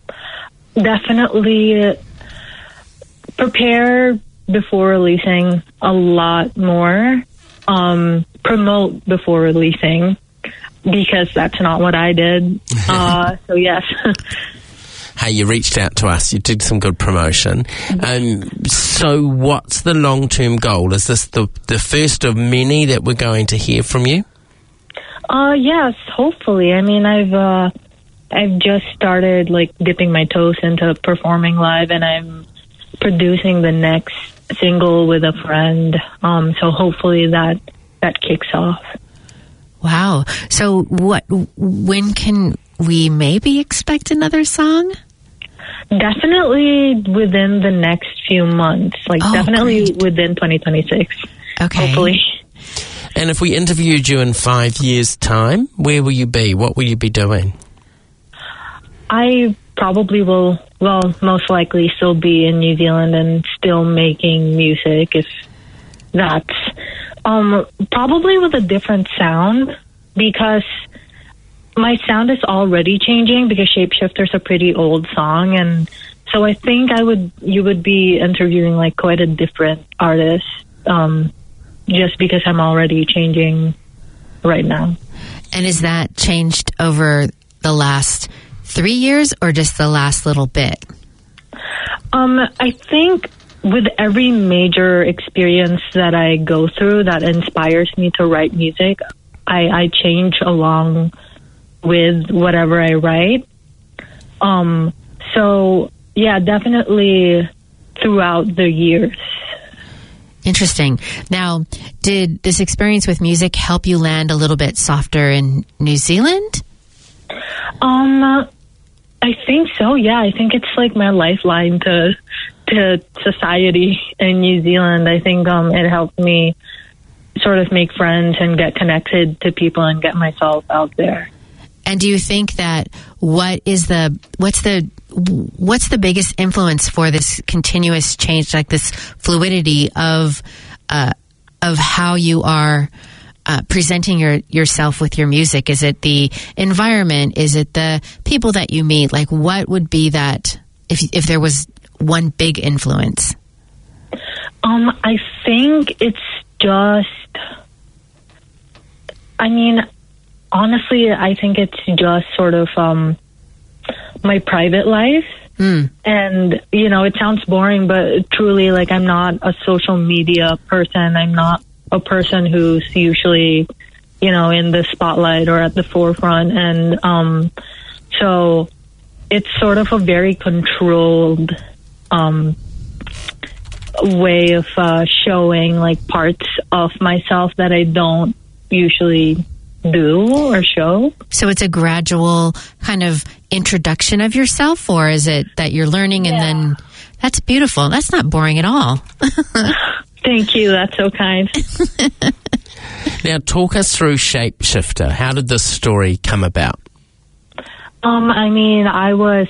Definitely prepare before releasing a lot more. promote before releasing, because that's not what I did. So yes. Hey, you reached out to us. You did some good promotion. So what's the long-term goal? Is this the first of many that we're going to hear from you? Yes, hopefully. I mean, I've just started like dipping my toes into performing live, and I'm producing the next single with a friend. So hopefully that kicks off. Wow. So when can we maybe expect another song? Definitely within the next few months. Definitely great. within 2026. Okay. Hopefully. And if we interviewed you in 5 years' time, where will you be? What will you be doing? I probably will, most likely still be in New Zealand and still making music, if that's probably with a different sound, because my sound is already changing, because Shapeshifter's a pretty old song, and so I think you would be interviewing like quite a different artist, just because I'm already changing right now. And is that changed over the last 3 years or just the last little bit? I think with every major experience that I go through that inspires me to write music, I change along with whatever I write. So yeah, definitely throughout the years. Interesting. Now, did this experience with music help you land a little bit softer in New Zealand? I think so, yeah. I think it's like my lifeline to society in New Zealand. I think it helped me sort of make friends and get connected to people and get myself out there. And do you think that what's the biggest influence for this continuous change, like this fluidity of how you are presenting yourself with your music? Is it the environment? Is it the people that you meet? Like, what would be that if there was one big influence? I think it's just, I mean, honestly, I think it's just sort of my private life. And, you know, it sounds boring, but truly, like, I'm not a social media person. I'm not a person who's usually, you know, in the spotlight or at the forefront. And so it's sort of a very controlled way of showing, like, parts of myself that I don't usually do or show. So it's a gradual kind of introduction of yourself, or is it that you're learning and then that's beautiful? That's not boring at all. Thank you. That's so kind. Now, talk us through Shapeshifter. How did this story come about? I mean, I was,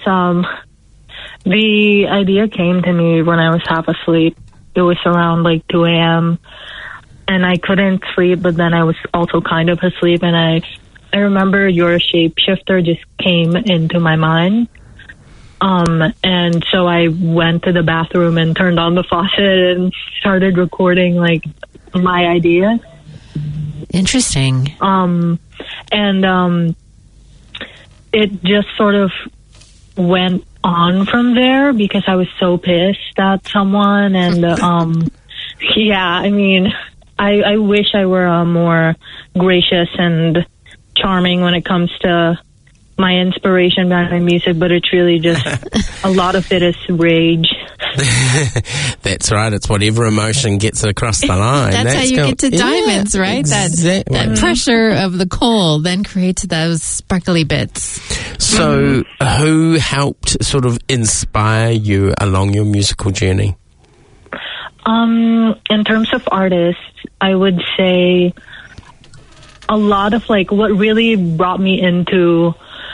the idea came to me when I was half asleep. It was around like 2 a.m. and I couldn't sleep, but then I was also kind of asleep, and I remember your Shapeshifter just came into my mind. And so I went to the bathroom and turned on the faucet and started recording like my ideas. Interesting. And it just sort of went on from there because I was so pissed at someone. And yeah, I mean, I wish I were more gracious and charming when it comes to my inspiration behind my music, but it's really just a lot of it is rage. That's right. It's whatever emotion gets it across the line. That's how you get to diamonds, right? Exactly. That pressure of the coal then creates those sparkly bits. So who helped sort of inspire you along your musical journey? In terms of artists, I would say a lot of like what really brought me into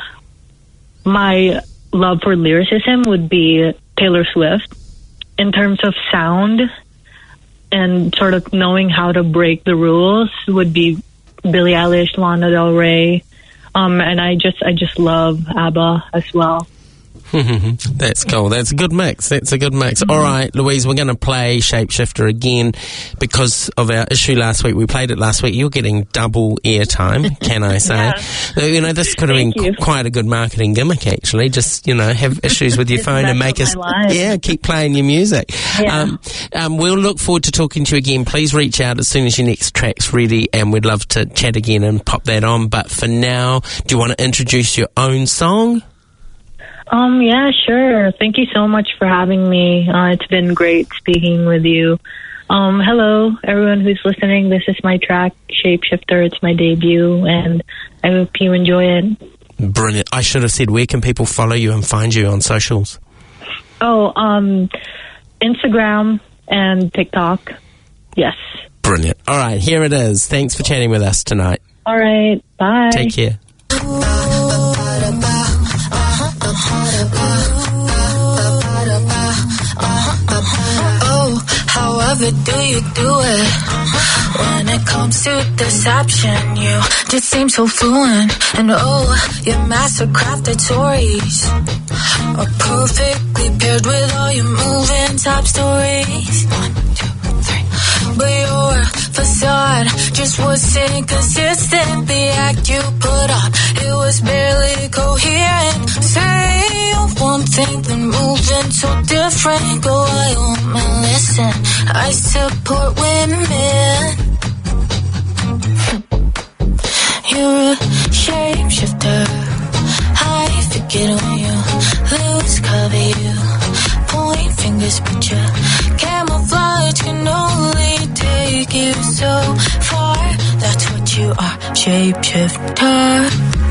my love for lyricism would be Taylor Swift. In terms of sound and sort of knowing how to break the rules would be Billie Eilish, Lana Del Rey, and I just love ABBA as well. That's cool. That's a good mix. All right, Louise, we're going to play Shapeshifter again because of our issue last week. We played it last week. You're getting double airtime, can I say? You know, this could have been quite a good marketing gimmick, actually. Just, you know, have issues with your phone and make us, keep playing your music. Yeah. We'll look forward to talking to you again. Please reach out as soon as your next track's ready, and we'd love to chat again and pop that on. But for now, do you want to introduce your own song? Yeah, sure. Thank you so much for having me. It's been great speaking with you. Hello, everyone who's listening. This is my track, Shapeshifter. It's my debut, and I hope you enjoy it. Brilliant. I should have said, where can people follow you and find you on socials? Instagram and TikTok. Yes. Brilliant. All right, here it is. Thanks for chatting with us tonight. All right. Bye. Take care. However do you do it? When it comes to deception, you just seem so fluent. And your master crafted stories are perfectly paired with all your moving top stories. 1, 2, 3. But your facade just wasn't consistent. The act you put on, it was barely coherent. Say one thing, then moving so different. Go wild, man, listen, I support women. You're a shapeshifter. I forget when you lose cover, you point fingers, but your camouflage can only take you so far. That's what you are, shapeshifter.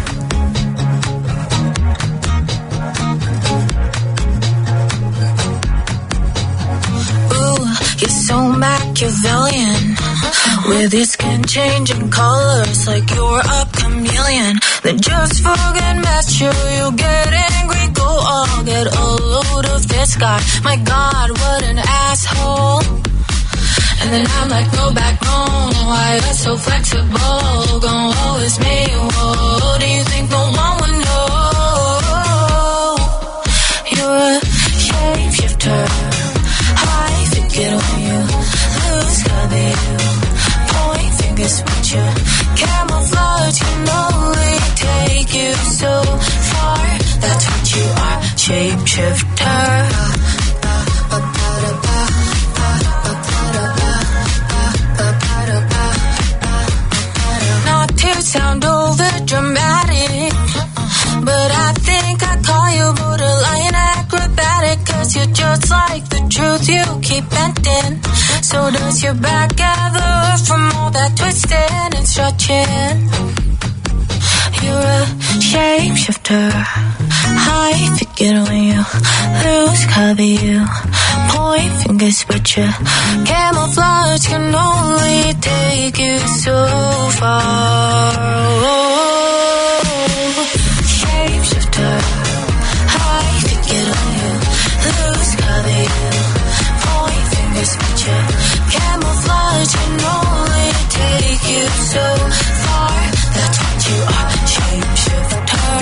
You're so Machiavellian, with your skin changing colors like you're a chameleon. Then just forget master, you'll get angry, go all get a load of this guy. My God, what an asshole. And then I'm like, no backbone, why you're so flexible? Gonna always me, whoa, do you think no one would know? You're a shapeshifter. I forget when you lose cover, you point fingers, but your camouflage can only take you so far. That's what you are, shapeshifter. Not to sound over dramatic, but I think I call you borderline acrobatic. 'Cause you're just like the truth, you keep bending. So does your back gather from all that twisting and stretching. You're a shapeshifter. I forget when you lose cover, you point fingers, but your camouflage can only take you so far. Shapeshifter. I forget when you lose cover, you point fingers, but your camouflage can only take you so far. That's what you are, shapeshifter.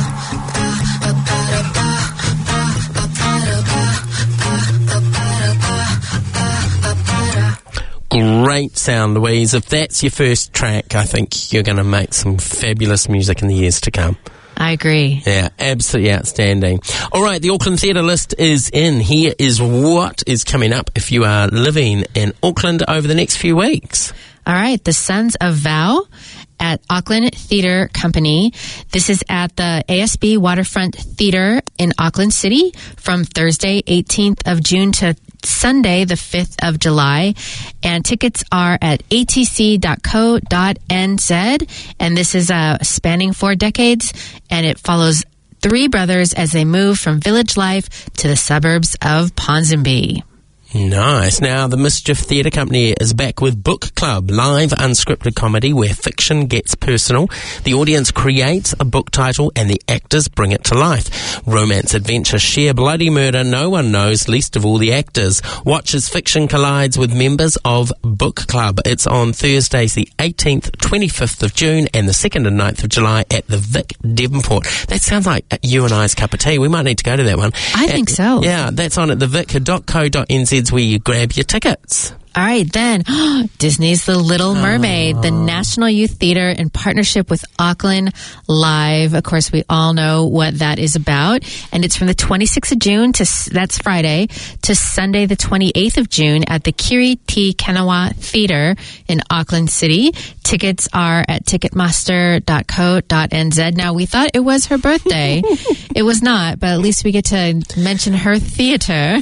Great sound, Louise. If that's your first track, I think you're going to make some fabulous music in the years to come. I agree. Yeah, absolutely outstanding. All right, the Auckland Theatre list is in. Here is what is coming up if you are living in Auckland over the next few weeks. All right, The Sons of Vow at Auckland Theatre Company. This is at the ASB Waterfront Theatre in Auckland City from Thursday, 18th of June to Sunday, the 5th of July. And tickets are at atc.co.nz. And this is spanning 4 decades, and it follows 3 brothers as they move from village life to the suburbs of Ponsonby. Nice. Now, the Mischief Theatre Company is back with Book Club, live unscripted comedy where fiction gets personal. The audience creates a book title and the actors bring it to life. Romance, adventure, sheer bloody murder no one knows, least of all the actors. Watch as fiction collides with members of Book Club. It's on Thursdays the 18th, 25th of June and the 2nd and 9th of July at the Vic, Devonport. That sounds like you and I's cup of tea. We might need to go to that one. I think so. Yeah, that's on at thevic.co.nz where you grab your tickets. All right, then, Disney's The Little Mermaid, the National Youth Theatre in partnership with Auckland Live. Of course, we all know what that is about. And it's from the 26th of June that's Friday, to Sunday, the 28th of June at the Kiri Te Kanawa Theatre in Auckland City. Tickets are at ticketmaster.co.nz. Now, we thought it was her birthday. It was not, but at least we get to mention her theatre.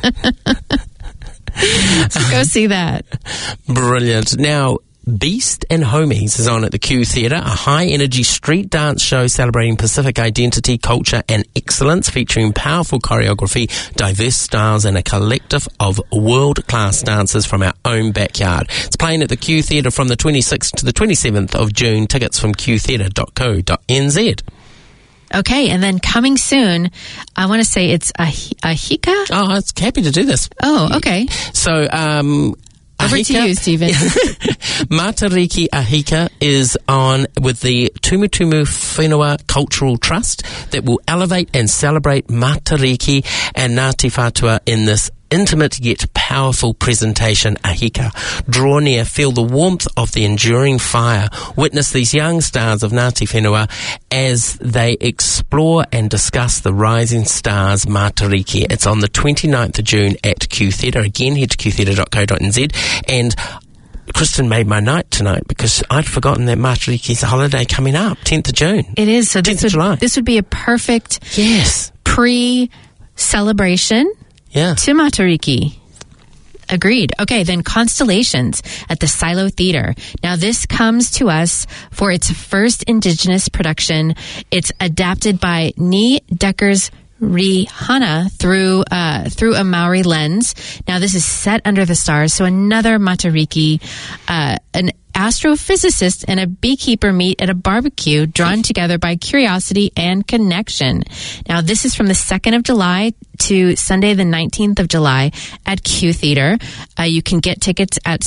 So go see that. Brilliant. Now, Beast and Homies is on at the Q Theatre, a high-energy street dance show celebrating Pacific identity, culture and excellence, featuring powerful choreography, diverse styles and a collective of world-class dancers from our own backyard. It's playing at the Q Theatre from the 26th to the 27th of June. Tickets from qtheatre.co.nz. Okay, and then coming soon, I want to say it's Ahika. Oh, I was happy to do this. Oh, okay. So, over to you, Stephen. Matariki Ahika is on with the Tumutumu Whenua Cultural Trust that will elevate and celebrate Matariki and Ngāti Whātua in this intimate yet powerful presentation, Ahika. Draw near, feel the warmth of the enduring fire. Witness these young stars of Ngāti Whenua as they explore and discuss the rising stars, Matariki. It's on the 29th of June at Q Theatre. Again, head to qtheatre.co.nz. And Kristen made my night tonight because I'd forgotten that Matariki's a holiday coming up, 10th of June. It is. So 10th of July. This would be a perfect yes pre-celebration to Matariki. Agreed. Okay, then Constellations at the Silo Theatre. Now, this comes to us for its first Indigenous production. It's adapted by Ni Decker's Rihanna through a Maori lens. Now, this is set under the stars, so another Matariki, an astrophysicist and a beekeeper meet at a barbecue, drawn together by curiosity and connection. Now, this is from the 2nd of July to Sunday, the 19th of July at Q Theatre. You can get tickets at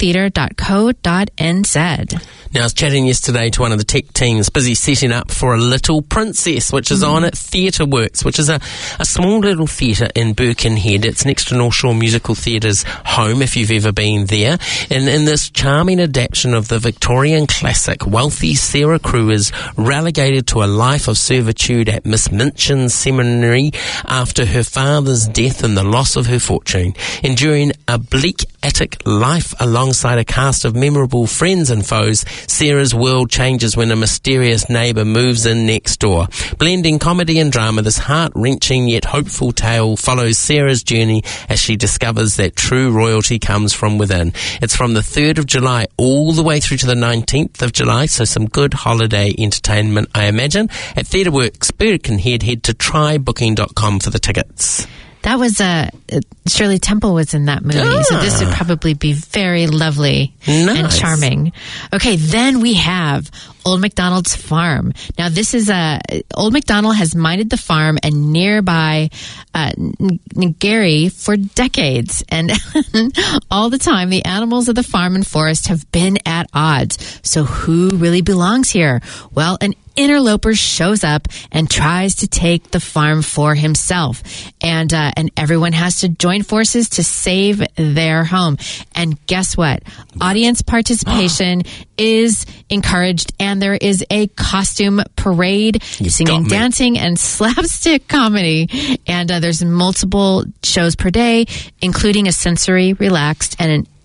silotheatre.co.nz. Now, I was chatting yesterday to one of the tech teams busy setting up for A Little Princess, which is on at Theatre Works, which is a small little theatre in Birkenhead. It's next to North Shore Musical Theatre's home, if you've ever been there. And in this charming adaptation of the Victorian classic, wealthy Sarah Crewe is relegated to a life of servitude at Miss Minchin's seminary after her father's death and the loss of her fortune. Enduring a bleak attic life alongside a cast of memorable friends and foes, Sarah's world changes when a mysterious neighbour moves in next door. Blending comedy and drama, this heart-wrenching yet hopeful tale follows Sarah's journey as she discovers that true royalty comes from within. It's from the 3rd of July all the way through to the 19th of July, so some good holiday entertainment, I imagine. At Theatre Works Birkenhead, head to trybooking.com for the tickets. That was Shirley Temple was in that movie, so this would probably be very lovely and charming. Okay, then we have Old MacDonald's Farm. Now, this is Old MacDonald has minded the farm and nearby Ngari for decades, and all the time the animals of the farm and forest have been at odds. So who really belongs here? Well, an interloper shows up and tries to take the farm for himself, and everyone has to join forces to save their home. And guess what? Audience participation is encouraged, and there is a costume parade, singing, dancing, and slapstick comedy. And there's multiple shows per day, including a sensory, relaxed, and an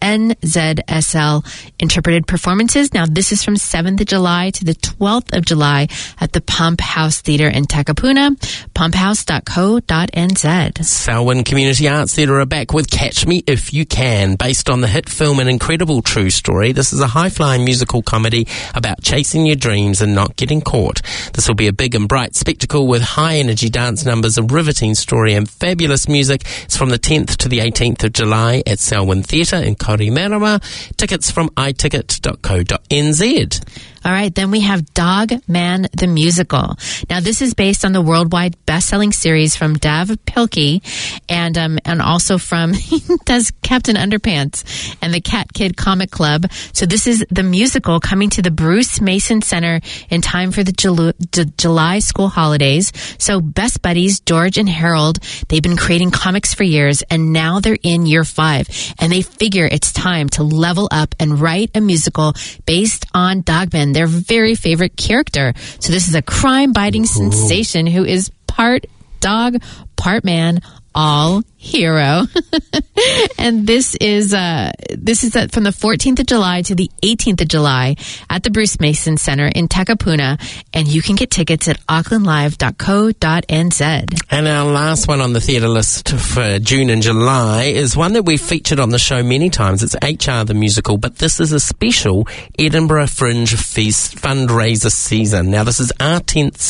NZSL interpreted performances. Now, this is from 7th of July to the 12th of July at the Pump House Theatre in Takapuna, pumphouse.co.nz. Selwyn Community Arts Theatre are back with Catch Me If You Can. Based on the hit film An Incredible True Story, this is a high-flying musical comedy about chasing your dreams and not getting caught. This will be a big and bright spectacle with high-energy dance numbers, a riveting story and fabulous music. It's from the 10th to the 18th of July at Selwyn Theatre in Koremarama. Tickets from iticket.co.nz. All right, then we have Dog Man the Musical. Now, this is based on the worldwide best-selling series from Dav Pilkey and also from he does Captain Underpants and the Cat Kid Comic Club. So this is the musical coming to the Bruce Mason Center in time for the July school holidays. So best buddies, George and Harold, they've been creating comics for years, and now they're in year 5, and they figure it's time to level up and write a musical based on Dogman, their very favorite character. So this is a crime-biting sensation who is part dog, part man, all hero. And this is from the 14th of July to the 18th of July at the Bruce Mason Center in Takapuna, and you can get tickets at aucklandlive.co.nz. And our last one on the theatre list for June and July is one that we've featured on the show many times. It's HR the Musical, but this is a special Edinburgh Fringe Feast fundraiser season. Now, this is Art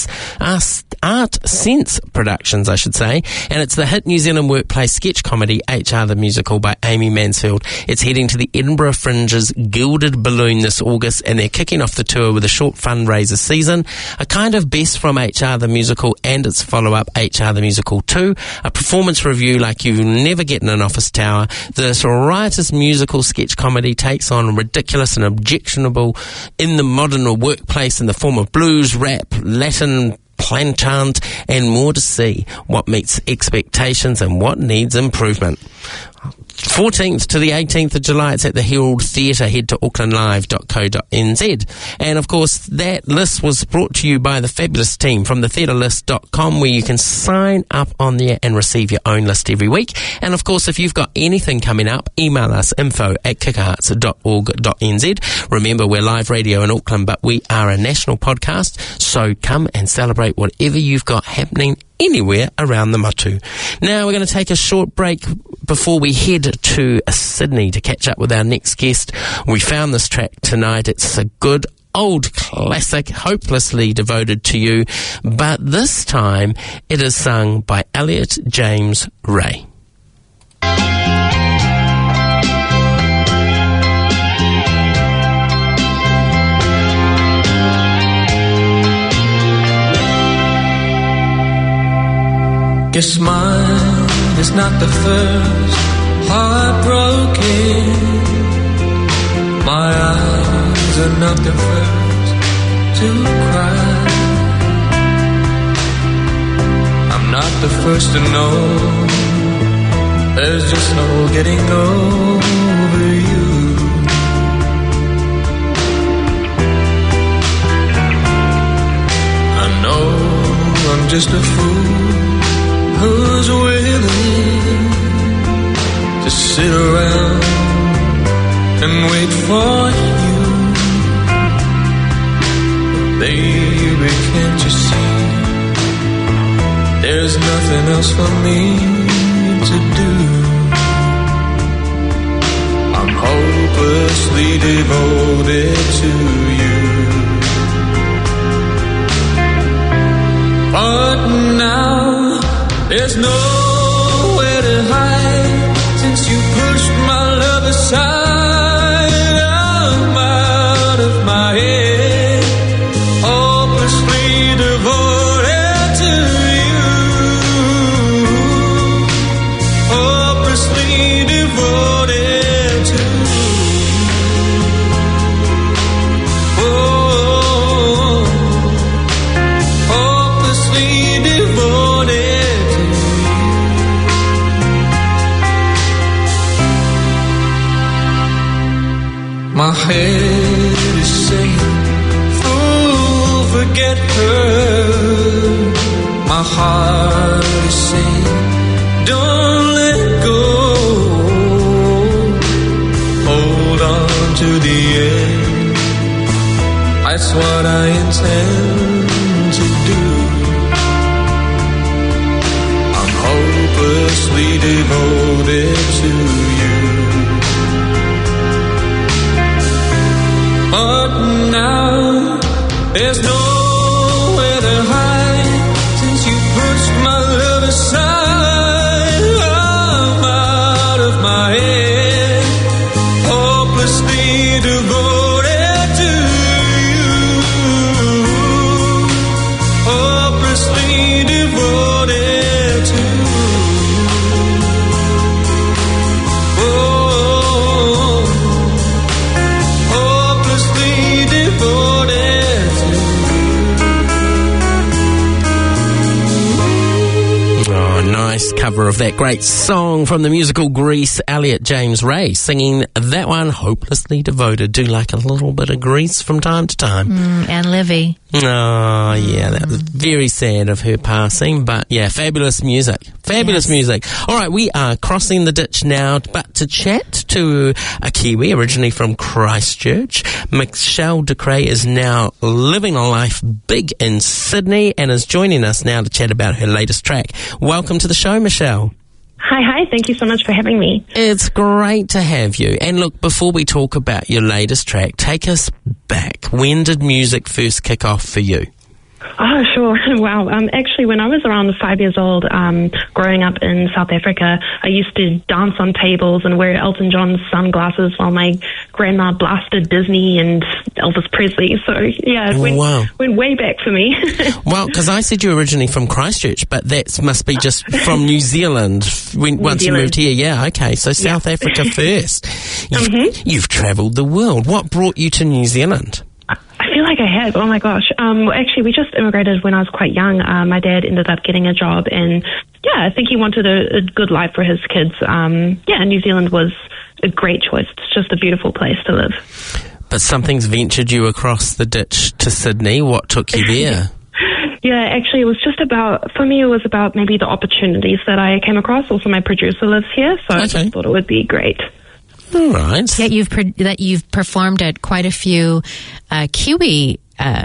Sense Productions, I should say, and it's the hit New Zealand workplace sketch comedy HR the Musical by Amy Mansfield. It's heading to the Edinburgh Fringe's Gilded Balloon this August, and they're kicking off the tour with a short fundraiser season, a kind of best from HR the Musical and its follow-up HR the Musical 2, a performance review like you never get in an office tower. This riotous musical sketch comedy takes on ridiculous and objectionable in the modern workplace in the form of blues, rap, Latin, planchant, and more to see. What meets expectations and what needs improvement. 14th to the 18th of July, it's at the Herald Theatre. Head to aucklandlive.co.nz. And of course, that list was brought to you by the fabulous team from thetheatrelist.com, where you can sign up on there and receive your own list every week. And of course, if you've got anything coming up, email us info@kickarts.org.nz. Remember, we're live radio in Auckland, but we are a national podcast, so come and celebrate whatever you've got happening anywhere around the Matu. Now we're going to take a short break before we head to Sydney to catch up with our next guest. We found this track tonight. It's a good old classic, hopelessly devoted to you, but this time it is sung by Elliot James Ray. Guess mine is not the first heartbroken. My eyes are not the first to cry. I'm not the first to know. There's just no getting over you. I know I'm just a fool who's willing to sit around and wait for you. But baby, can't you see? There's nothing else for me to do. I'm hopelessly devoted to you. But now there's nowhere to hide since you pushed my love aside. I'm out of my head, hopelessly devoted to you. Hopelessly devoted to you. Oh, hopelessly devoted to you. My head is saying, fool, forget her. My heart is saying, don't let go. that's what I intend to do. I'm hopelessly devoted to you. But now there's nowhere to hide since you pushed my love aside. I'm out of my head, hopelessly devoted to you. Hopelessly devoted to you. Oh, hopelessly devoted to you. Oh, nice cover of that great song from the musical Grease. Elliot James Ray singing that one, Hopelessly Devoted. Do like a little bit of Grease from time to time. And Livy. Oh, yeah, that was very sad of her passing, but yeah, fabulous music. Fabulous music. All right, we are crossing the ditch now, but to chat to a Kiwi originally from Christchurch. Michelle de Cray is now living a life big in Sydney and is joining us now to chat about her latest track. Welcome to the show, Michelle. Hi. Thank you so much for having me. It's great to have you. And look, before we talk about your latest track, take us back. When did music first kick off for you? Oh, sure. Wow. Actually, when I was around 5 years old, growing up in South Africa, I used to dance on tables and wear Elton John's sunglasses while my grandma blasted Disney and Elvis Presley. So, yeah, it went way back for me. Well, because I said you were originally from Christchurch, but that must be just from New Zealand once you moved here. Yeah, okay. So South Africa first. You've travelled the world. What brought you to New Zealand? I feel like I have. Oh my gosh. Actually, we just immigrated when I was quite young. My dad ended up getting a job and I think he wanted a good life for his kids. New Zealand was a great choice. It's just a beautiful place to live. But something's ventured you across the ditch to Sydney. What took you there? Yeah, actually, it was just about maybe the opportunities that I came across. Also, my producer lives here, so I just thought it would be great. All right. Yeah, you've performed at quite a few Kiwi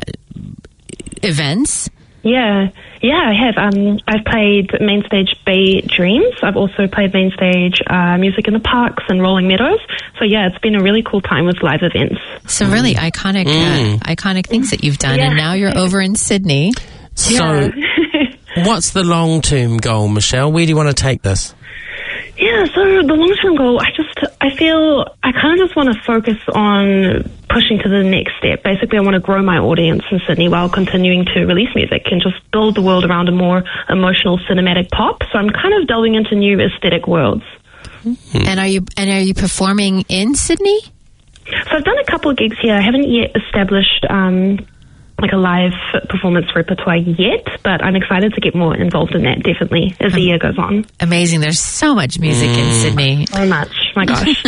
events. Yeah, I have. I've played main stage Bay Dreams. I've also played main stage Music in the Parks and Rolling Meadows. So yeah, it's been a really cool time with live events. Some really iconic things that you've done, and now you're over in Sydney. So, what's the long-term goal, Michelle? Where do you want to take this? Yeah, so the long-term goal, I feel I kind of just want to focus on pushing to the next step. Basically, I want to grow my audience in Sydney while continuing to release music and just build the world around a more emotional cinematic pop. So I'm kind of delving into new aesthetic worlds. And are you performing in Sydney? So I've done a couple of gigs here. I haven't yet established like a live performance repertoire yet, but I'm excited to get more involved in that, definitely, as the year goes on. Amazing. There's so much music in Sydney. So much. My gosh.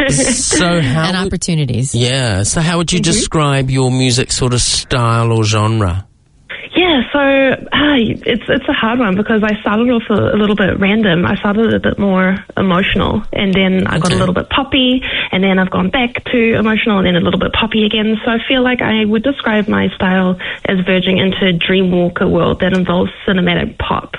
And opportunities. Yeah. So how would you describe your music sort of style or genre? Yeah, so it's a hard one because I started off a little bit random. I started a bit more emotional, and then I got a little bit poppy, and then I've gone back to emotional, and then a little bit poppy again. So I feel like I would describe my style as verging into a Dreamwalker world that involves cinematic pop.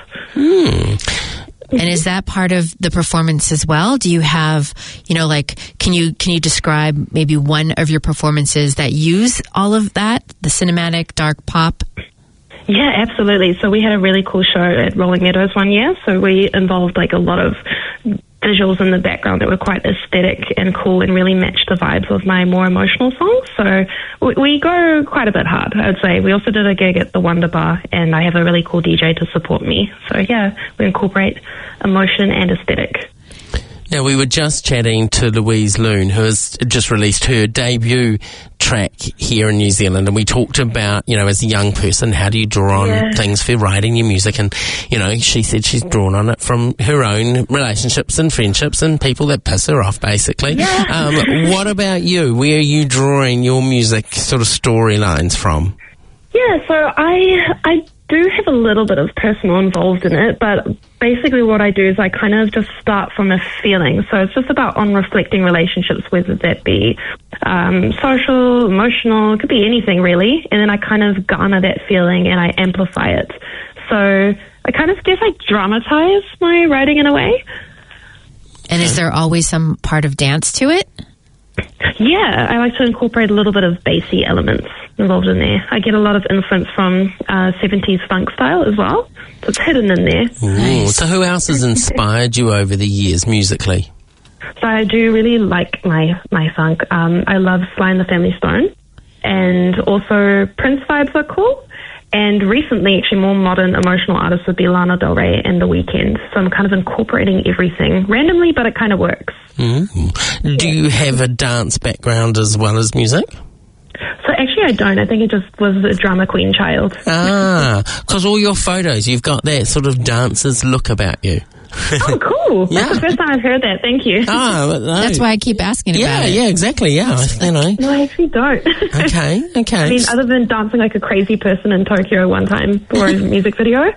And is that part of the performance as well? Do you have, can you describe maybe one of your performances that use all of that, the cinematic dark pop? Yeah, absolutely. So we had a really cool show at Rolling Meadows one year. So we involved like a lot of visuals in the background that were quite aesthetic and cool and really matched the vibes of my more emotional songs. So we go quite a bit hard, I would say. We also did a gig at the Wonder Bar, and I have a really cool DJ to support me. So yeah, we incorporate emotion and aesthetic. Now, we were just chatting to Louise Loon, who has just released her debut track here in New Zealand, and we talked about, as a young person, how do you draw on things for writing your music, and, she said she's drawn on it from her own relationships and friendships and people that piss her off, basically. Yeah. What about you? Where are you drawing your music sort of storylines from? Yeah, so I do have a little bit of personal involved in it, but basically what I do is I kind of just start from a feeling. So it's just about reflecting relationships, whether that be social, emotional, it could be anything really. And then I kind of garner that feeling and I amplify it. So I kind of guess I dramatize my writing in a way. And is there always some part of dance to it? Yeah, I like to incorporate a little bit of bassy elements involved in there. I get a lot of influence from 70s funk style as well, so it's hidden in there. Ooh, so who else has inspired you over the years musically? So I do really like my funk. I love Sly and the Family Stone, and also Prince vibes are cool. And recently, actually, more modern emotional artists would be Lana Del Rey and The Weeknd. So I'm kind of incorporating everything randomly, but it kind of works. Mm. Do you have a dance background as well as music? So actually I don't. I think it just was a drama queen child. Because all your photos, you've got that sort of dancer's look about you. Oh, cool. Yeah. That's the first time I've heard that. Thank you. No. That's why I keep asking about it. Yeah, exactly, yeah. You know. No, I actually don't. Okay. I mean, other than dancing like a crazy person in Tokyo one time for a music video.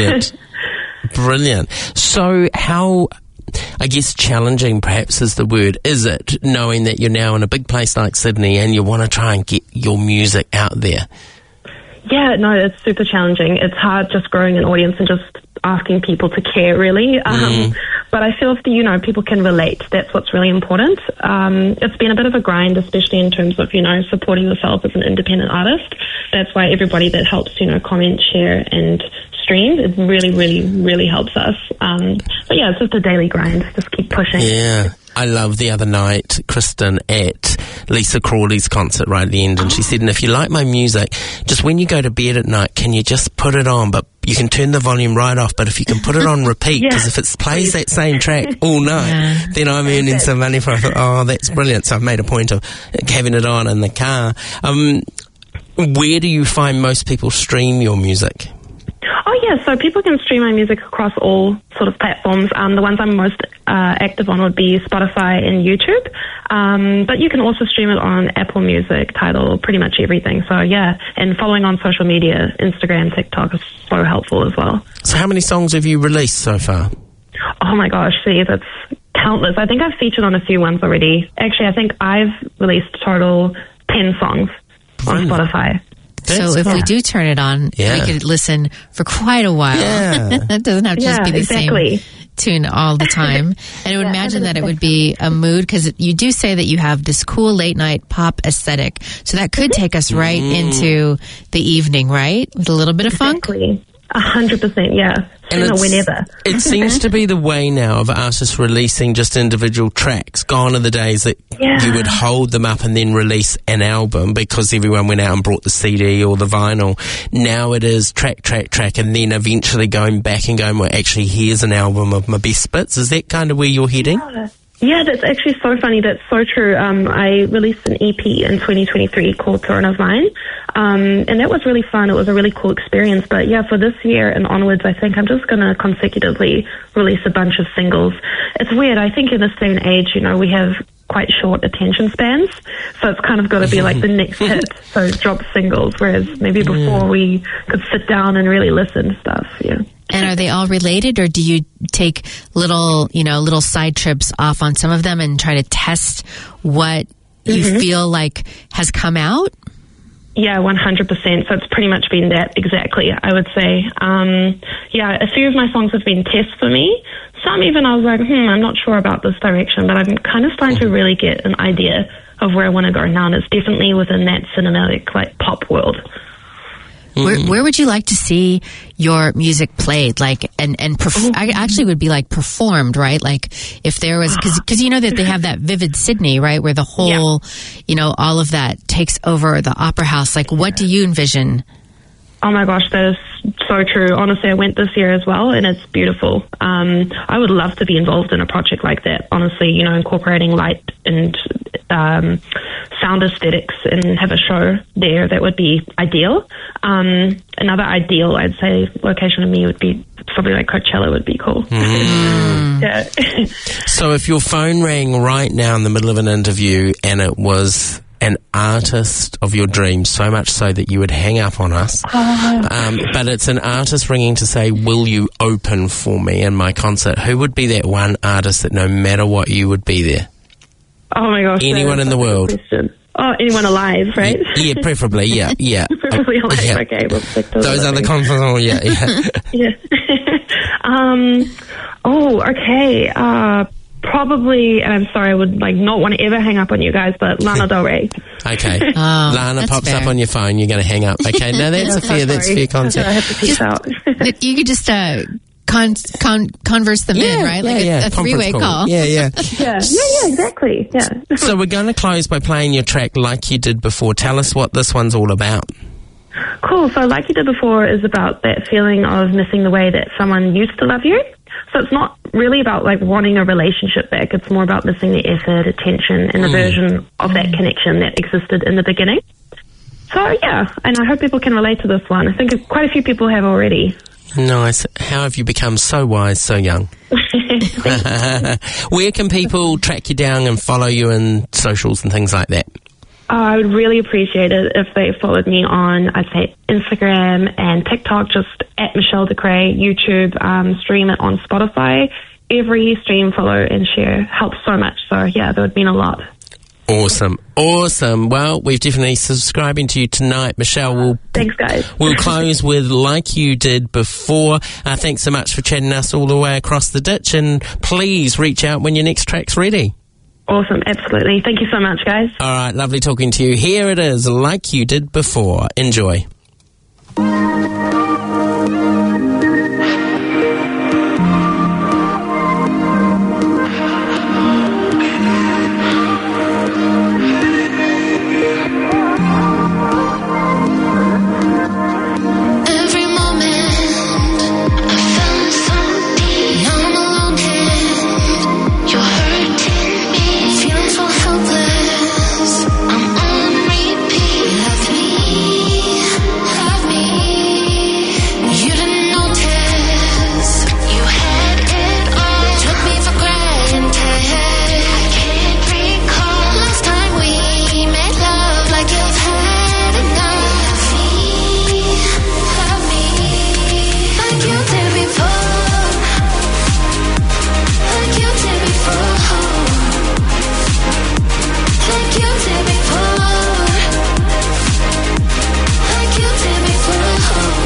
Brilliant. So how, I guess challenging perhaps is the word, is it, knowing that you're now in a big place like Sydney and you want to try and get your music out there? Yeah, no, it's super challenging. It's hard just growing an audience and just asking people to care, really. But I feel if, people can relate, that's what's really important. It's been a bit of a grind, especially in terms of, supporting yourself as an independent artist. That's why everybody that helps, comment, share, and stream, it really, really, really helps us. But yeah, it's just a daily grind. Just keep pushing. Yeah. I love the other night, Kristen, at Lisa Crawley's concert right at the end, and she said, and if you like my music, just when you go to bed at night, can you just put it on, but you can turn the volume right off, but if you can put it on repeat, because if it plays that same track all night, then I'm earning some money for it. I thought, oh, that's brilliant. So I've made a point of having it on in the car. Where do you find most people stream your music? Oh, yeah, so people can stream my music across all sort of platforms. The ones I'm most active on would be Spotify and YouTube. But you can also stream it on Apple Music, Tidal, pretty much everything. So, yeah, and following on social media, Instagram, TikTok is so helpful as well. So how many songs have you released so far? Oh, my gosh, see, that's countless. I think I've featured on a few ones already. Actually, I think I've released total 10 songs on Spotify. So if we do turn it on, we could listen for quite a while. Yeah. That doesn't have to just be the same tune all the time. And I would imagine that it would be a mood, because you do say that you have this cool late night pop aesthetic. So that could take us right into the evening, right? With a little bit of funk? 100%, yeah. And whenever. It seems to be the way now of artists releasing just individual tracks. Gone are the days that you would hold them up and then release an album because everyone went out and brought the CD or the vinyl. Now it is track, and then eventually going back and going, well, actually, here's an album of my best bits. Is that kind of where you're heading? Yeah, that's actually so funny. That's so true. I released an EP in 2023 called Throne of Mine. And that was really fun. It was a really cool experience. But yeah, for this year and onwards, I think I'm just going to consecutively release a bunch of singles. It's weird. I think in this day and age, we have quite short attention spans. So it's kind of got to be like the next hit. So drop singles. Whereas maybe before we could sit down and really listen to stuff. Yeah. And are they all related, or do you take little side trips off on some of them and try to test what you feel like has come out? Yeah, 100%. So it's pretty much been that exactly, I would say. A few of my songs have been tests for me. Some even I was like, I'm not sure about this direction, but I'm kind of starting to really get an idea of where I want to go now, and it's definitely within that cinematic, pop world. Where would you like to see your music played? I actually would be performed, right? If there was, because you know that they have that Vivid Sydney, right? Where the whole, all of that takes over the opera house. What do you envision? Oh my gosh, that is so true. Honestly, I went this year as well, and it's beautiful. I would love to be involved in a project like that, honestly, incorporating light and sound aesthetics and have a show there. That would be ideal. Another ideal, I'd say, location of me would be something like Coachella would be cool. So if your phone rang right now in the middle of an interview and it was an artist of your dreams, so much so that you would hang up on us. But it's an artist ringing to say, will you open for me in my concert? Who would be that one artist that no matter what, you would be there? Oh my gosh. Anyone in the world? Question. Oh, anyone alive, right? Yeah, preferably, yeah. Preferably alive, Yeah. okay. We'll stick to Those are the living. confidence, yeah. Okay. Probably, and I'm sorry, I would not want to ever hang up on you guys, but Lana Del Rey. Okay. Oh, Lana that's pops fair. up on your phone, you're going to hang up. Okay, no, that's fair concept. I have to peace out. You could just converse them in, right? Like a three-way Conference call. Yeah. Yeah, exactly. Yeah. So we're going to close by playing your track Like You Did Before. Tell us what this one's all about. Cool. So, Like You Did Before is about that feeling of missing the way that someone used to love you. So it's not really about wanting a relationship back. It's more about missing the effort, attention, and the version of that connection that existed in the beginning. So yeah, and I hope people can relate to this one. I think quite a few people have already. Nice. How have you become so wise so young? Where can people track you down and follow you in socials and things like that? I would really appreciate it if they followed me on, I'd say, Instagram and TikTok, just at Michelle Decray, YouTube, stream it on Spotify. Every stream, follow, and share helps so much. So, yeah, that would mean a lot. Awesome. Well, we've definitely subscribing to you tonight. Michelle, Thanks, guys. we'll close with Like You Did Before. Thanks so much for chatting us all the way across the ditch, and please reach out when your next track's ready. Awesome, absolutely. Thank you so much, guys. All right, lovely talking to you. Here it is, Like You Did Before. Enjoy. Every moment I felt so deep. Now I'm alone here. You're hurting me, feeling so helpless. I'm on repeat. Love me. You didn't notice. You had it all. Took me for granted. I can't recall last time we made love like you've had enough. Love me like you did before. Like you did before. Like you did before. Like you did before.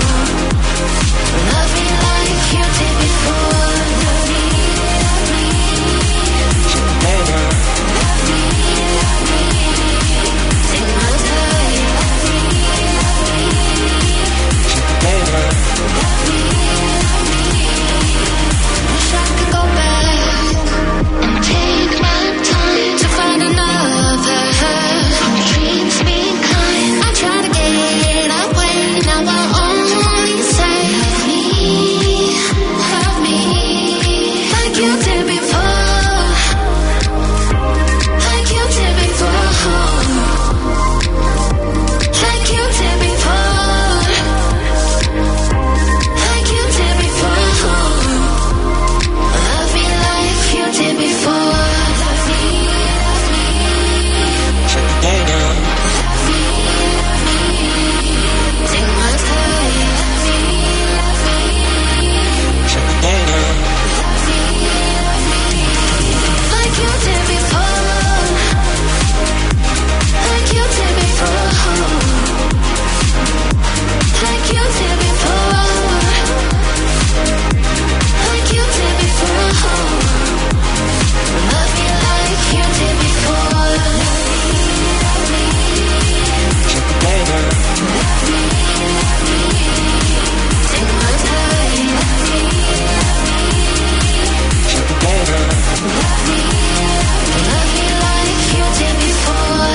Love me like you did before. Love me, love me. Love me, love me. Take my time. Love me, love me. Wish I could go back and take my time to find another who treats me kind. I try to get away, now I only say love me like you did before, like you did before, like you did before. Like you did before. Love me like you did before. Love me, love me. Love me, love me. Take my time. Love me, love me. Love me, love me. Like you did before. Like you did before. Like you did before. Like you did before. Love me like you did before. Love me, love me. Take my time. Love me, love me like you did before.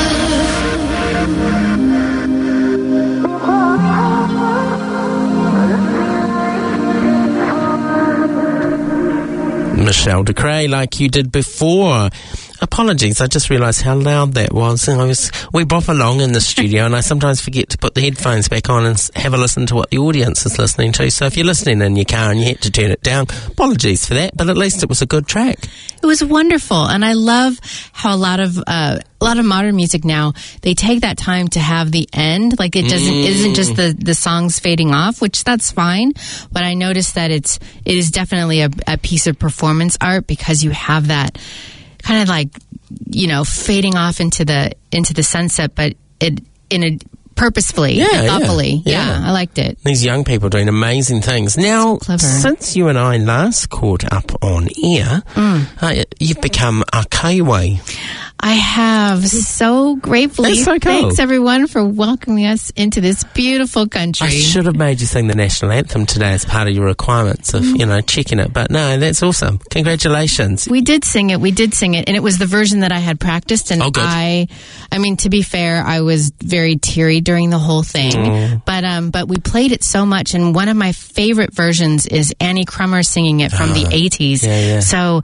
Michelle Decray, Like You Did Before. Apologies, I just realised how loud that was. We bop along in the studio and I sometimes forget to put the headphones back on and have a listen to what the audience is listening to. So if you're listening in your car and you had to turn it down, apologies for that, but at least it was a good track. It was wonderful, and I love how a lot of modern music now, they take that time to have the end. Like it isn't just the songs fading off, which that's fine. But I noticed that it is definitely a piece of performance art, because you have that kind of like, fading off into the sunset, but purposefully, thoughtfully. Yeah, I liked it. These young people doing amazing things. Now, since you and I last caught up on air, you've become a Kaiwai. I have, so gratefully. That's so cool. Thanks, everyone, for welcoming us into this beautiful country. I should have made you sing the national anthem today as part of your requirements of, checking it. But no, that's awesome. Congratulations. We did sing it. And it was the version that I had practiced. And good. I mean, to be fair, I was very teary during the whole thing. But we played it so much. And one of my favorite versions is Annie Crummer singing it from the 80s. Yeah. So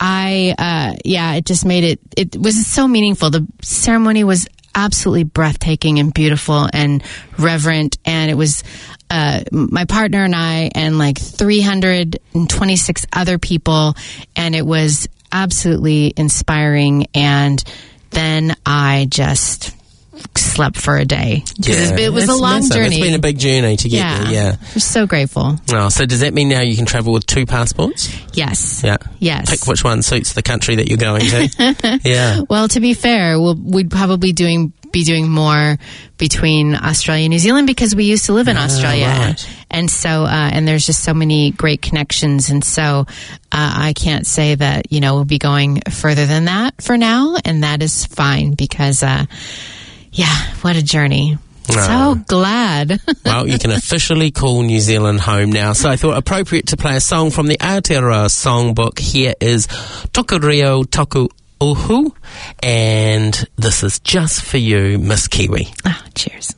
it just made it was so meaningful. The ceremony was absolutely breathtaking and beautiful and reverent, and it was my partner and I and like 326 other people, and it was absolutely inspiring. And then I just slept for a day. It was a long journey. It's been a big journey to get there. Yeah, I'm so grateful. Oh, so does that mean now you can travel with 2 passports? Yes. Yeah. Yes. Pick which one suits the country that you're going to. Yeah. Well, to be fair, we'd probably be doing more between Australia and New Zealand, because we used to live in Australia. Right. And so, and there's just so many great connections. And so, I can't say that, we'll be going further than that for now. And that is fine, because, what a journey. So glad. Well, you can officially call New Zealand home now. So I thought appropriate to play a song from the Aotearoa songbook. Here is Tokurio Toku Uhu, and this is just for you, Miss Kiwi. Oh, cheers.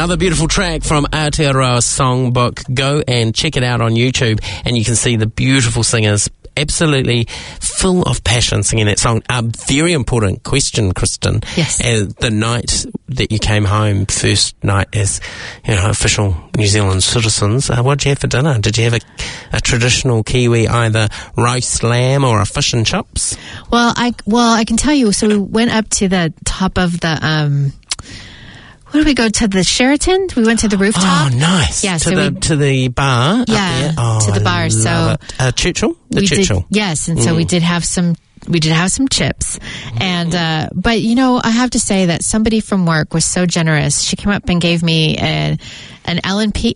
Another beautiful track from Aotearoa Songbook. Go and check it out on YouTube, and you can see the beautiful singers absolutely full of passion singing that song. A very important question, Kristen. Yes. The night that you came home, first night as, official New Zealand citizens, what did you have for dinner? Did you have a traditional Kiwi, either roast lamb or a fish and chips? Well, I can tell you. So we went up to the top of the where did we go? To the Sheraton? We went to the rooftop. Oh, nice. Yeah, to the bar. Yeah, up there. Oh, to the bar. I love it. Churchill. Yes, and so we did have some chips, and but I have to say that somebody from work was so generous. She came up and gave me an L&P,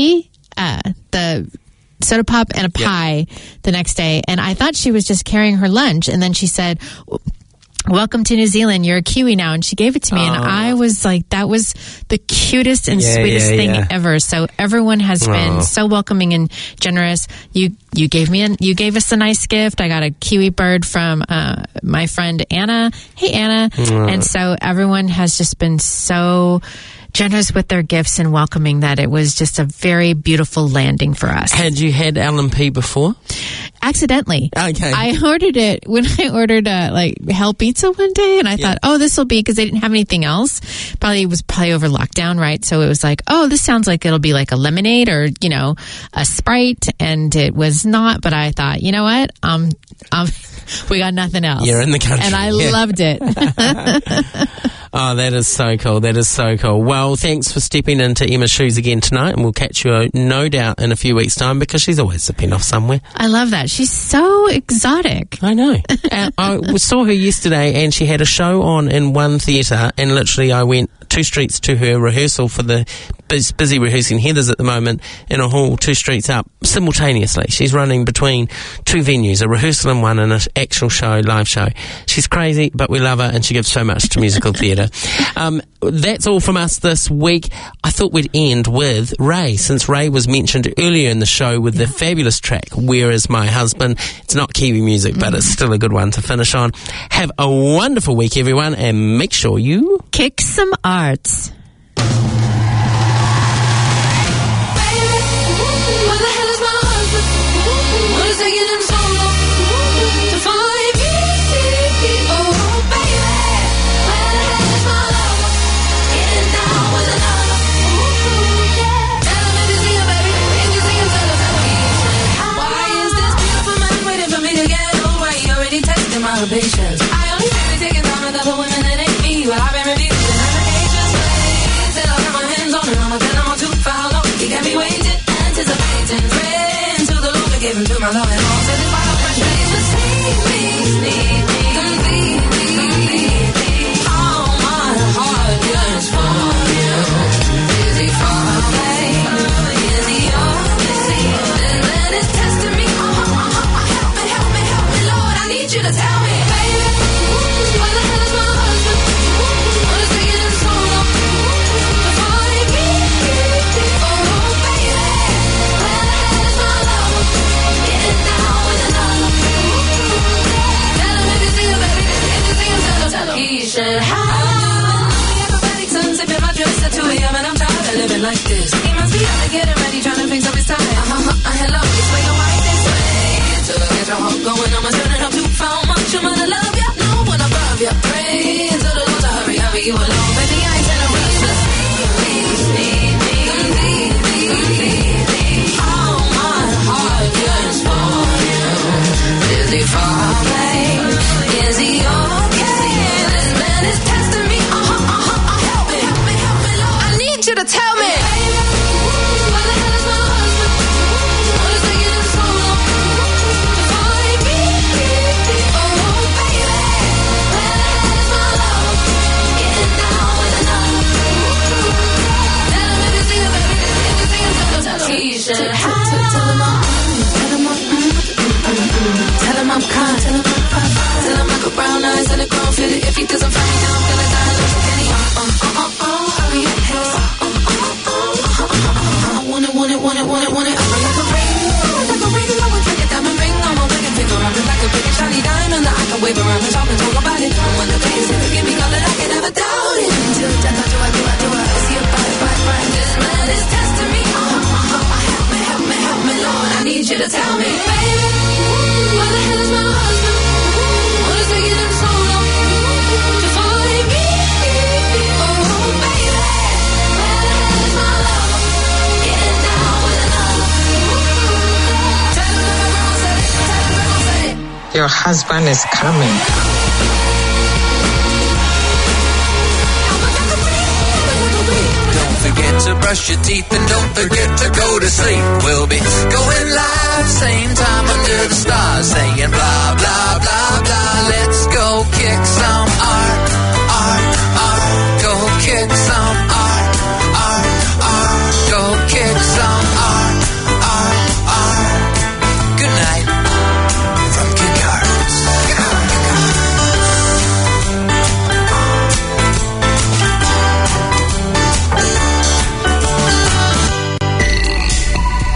the soda pop and a pie the next day, and I thought she was just carrying her lunch, and then she said, "Welcome to New Zealand. You're a Kiwi now." And she gave it to me, and I was like, that was the cutest and sweetest thing ever. So everyone has been so welcoming and generous. You gave us a nice gift. I got a kiwi bird from my friend Anna. Hey, Anna. And so everyone has just been so generous with their gifts and welcoming that it was just a very beautiful landing for us. Had you had L&P before? Accidentally. Okay. I ordered it when I ordered Hell Pizza one day, and I thought, this will be, because they didn't have anything else. It was over lockdown, right? So it was like, this sounds like it'll be like a lemonade or, a Sprite, and it was not. But I thought, you know what? We got nothing else. You're in the country. And I loved it. Oh, that is so cool. That is so cool. Well, thanks for stepping into Emma's shoes again tonight, and we'll catch you, no doubt, in a few weeks' time, because she's always zipping off somewhere. I love that. She's so exotic. I know. I saw her yesterday, and she had a show on in one theatre, and literally I went 2 streets to her rehearsal for the busy rehearsing Heathers at the moment in a hall 2 streets up simultaneously. She's running between 2 venues, a rehearsal in one and an actual show, live show. She's crazy, but we love her, and she gives so much to musical theatre. That's all from us this week. I thought we'd end with Ray, since Ray was mentioned earlier in the show with the fabulous track Where Is My Husband. It's not Kiwi music, but it's still a good one to finish on. Have a wonderful week, everyone, and make sure you kick some arts. Patience. I only be taking time with other women that ain't me. Well, I've been refusing applications. Till I put my hands on it, I'ma tell them I'm too for how long. He got me waiting, anticipating. Praying to the Lord to give him to my love and all. So this wild frustrations just need me, completely. All my heart yearns for you. Is he far away? Is he always see? This man is testing me. Help me, Lord. I need you to tell me. He should have everybody turn sipping my dress at 2 a.m. and I'm tired of living like this. He must be out to get it ready, trying to fix up his time. Hello, it's way right this way. Till I get your heart going, I'ma turn it up too far. Much I'm gonna love ya, no one above ya. Pray to the Lord to hurry, I'll be you alone. Baby, I ain't in a rush, just need me, completely. All my heart yearns for you. Is he far away? Is he okay? Is testing me, help me, Lord. I need you to tell me. Where the hell is my husband? What is taking so long to find me? Oh, baby, where the hell is my love? Getting down with another. Tell him if you see him, baby. If you see him, tell him. He should have. Tell him I'm kind. Tell him I got brown eyes and a grown fit. If he doesn't find me, then I'm gonna die. Can he? Hurry up, hey. I want it. I'm like a ring. I would take a diamond ring on my wedding finger. I'm like a big shiny diamond that I can wave around and talk about it. When the days never give me all that I can never doubt it. Until death, I do it. See a body. you to tell me, baby, where the hell is my husband? What is taking him so long to find me? Oh, baby, where the hell is my lover? Getting down with another. Tell him that my grandma said it. Tell him grandma said it. Your husband is coming. Don't forget to brush your teeth and don't forget to go to sleep. We'll be going live same time under the stars, saying blah, blah, blah, blah. Let's go kick some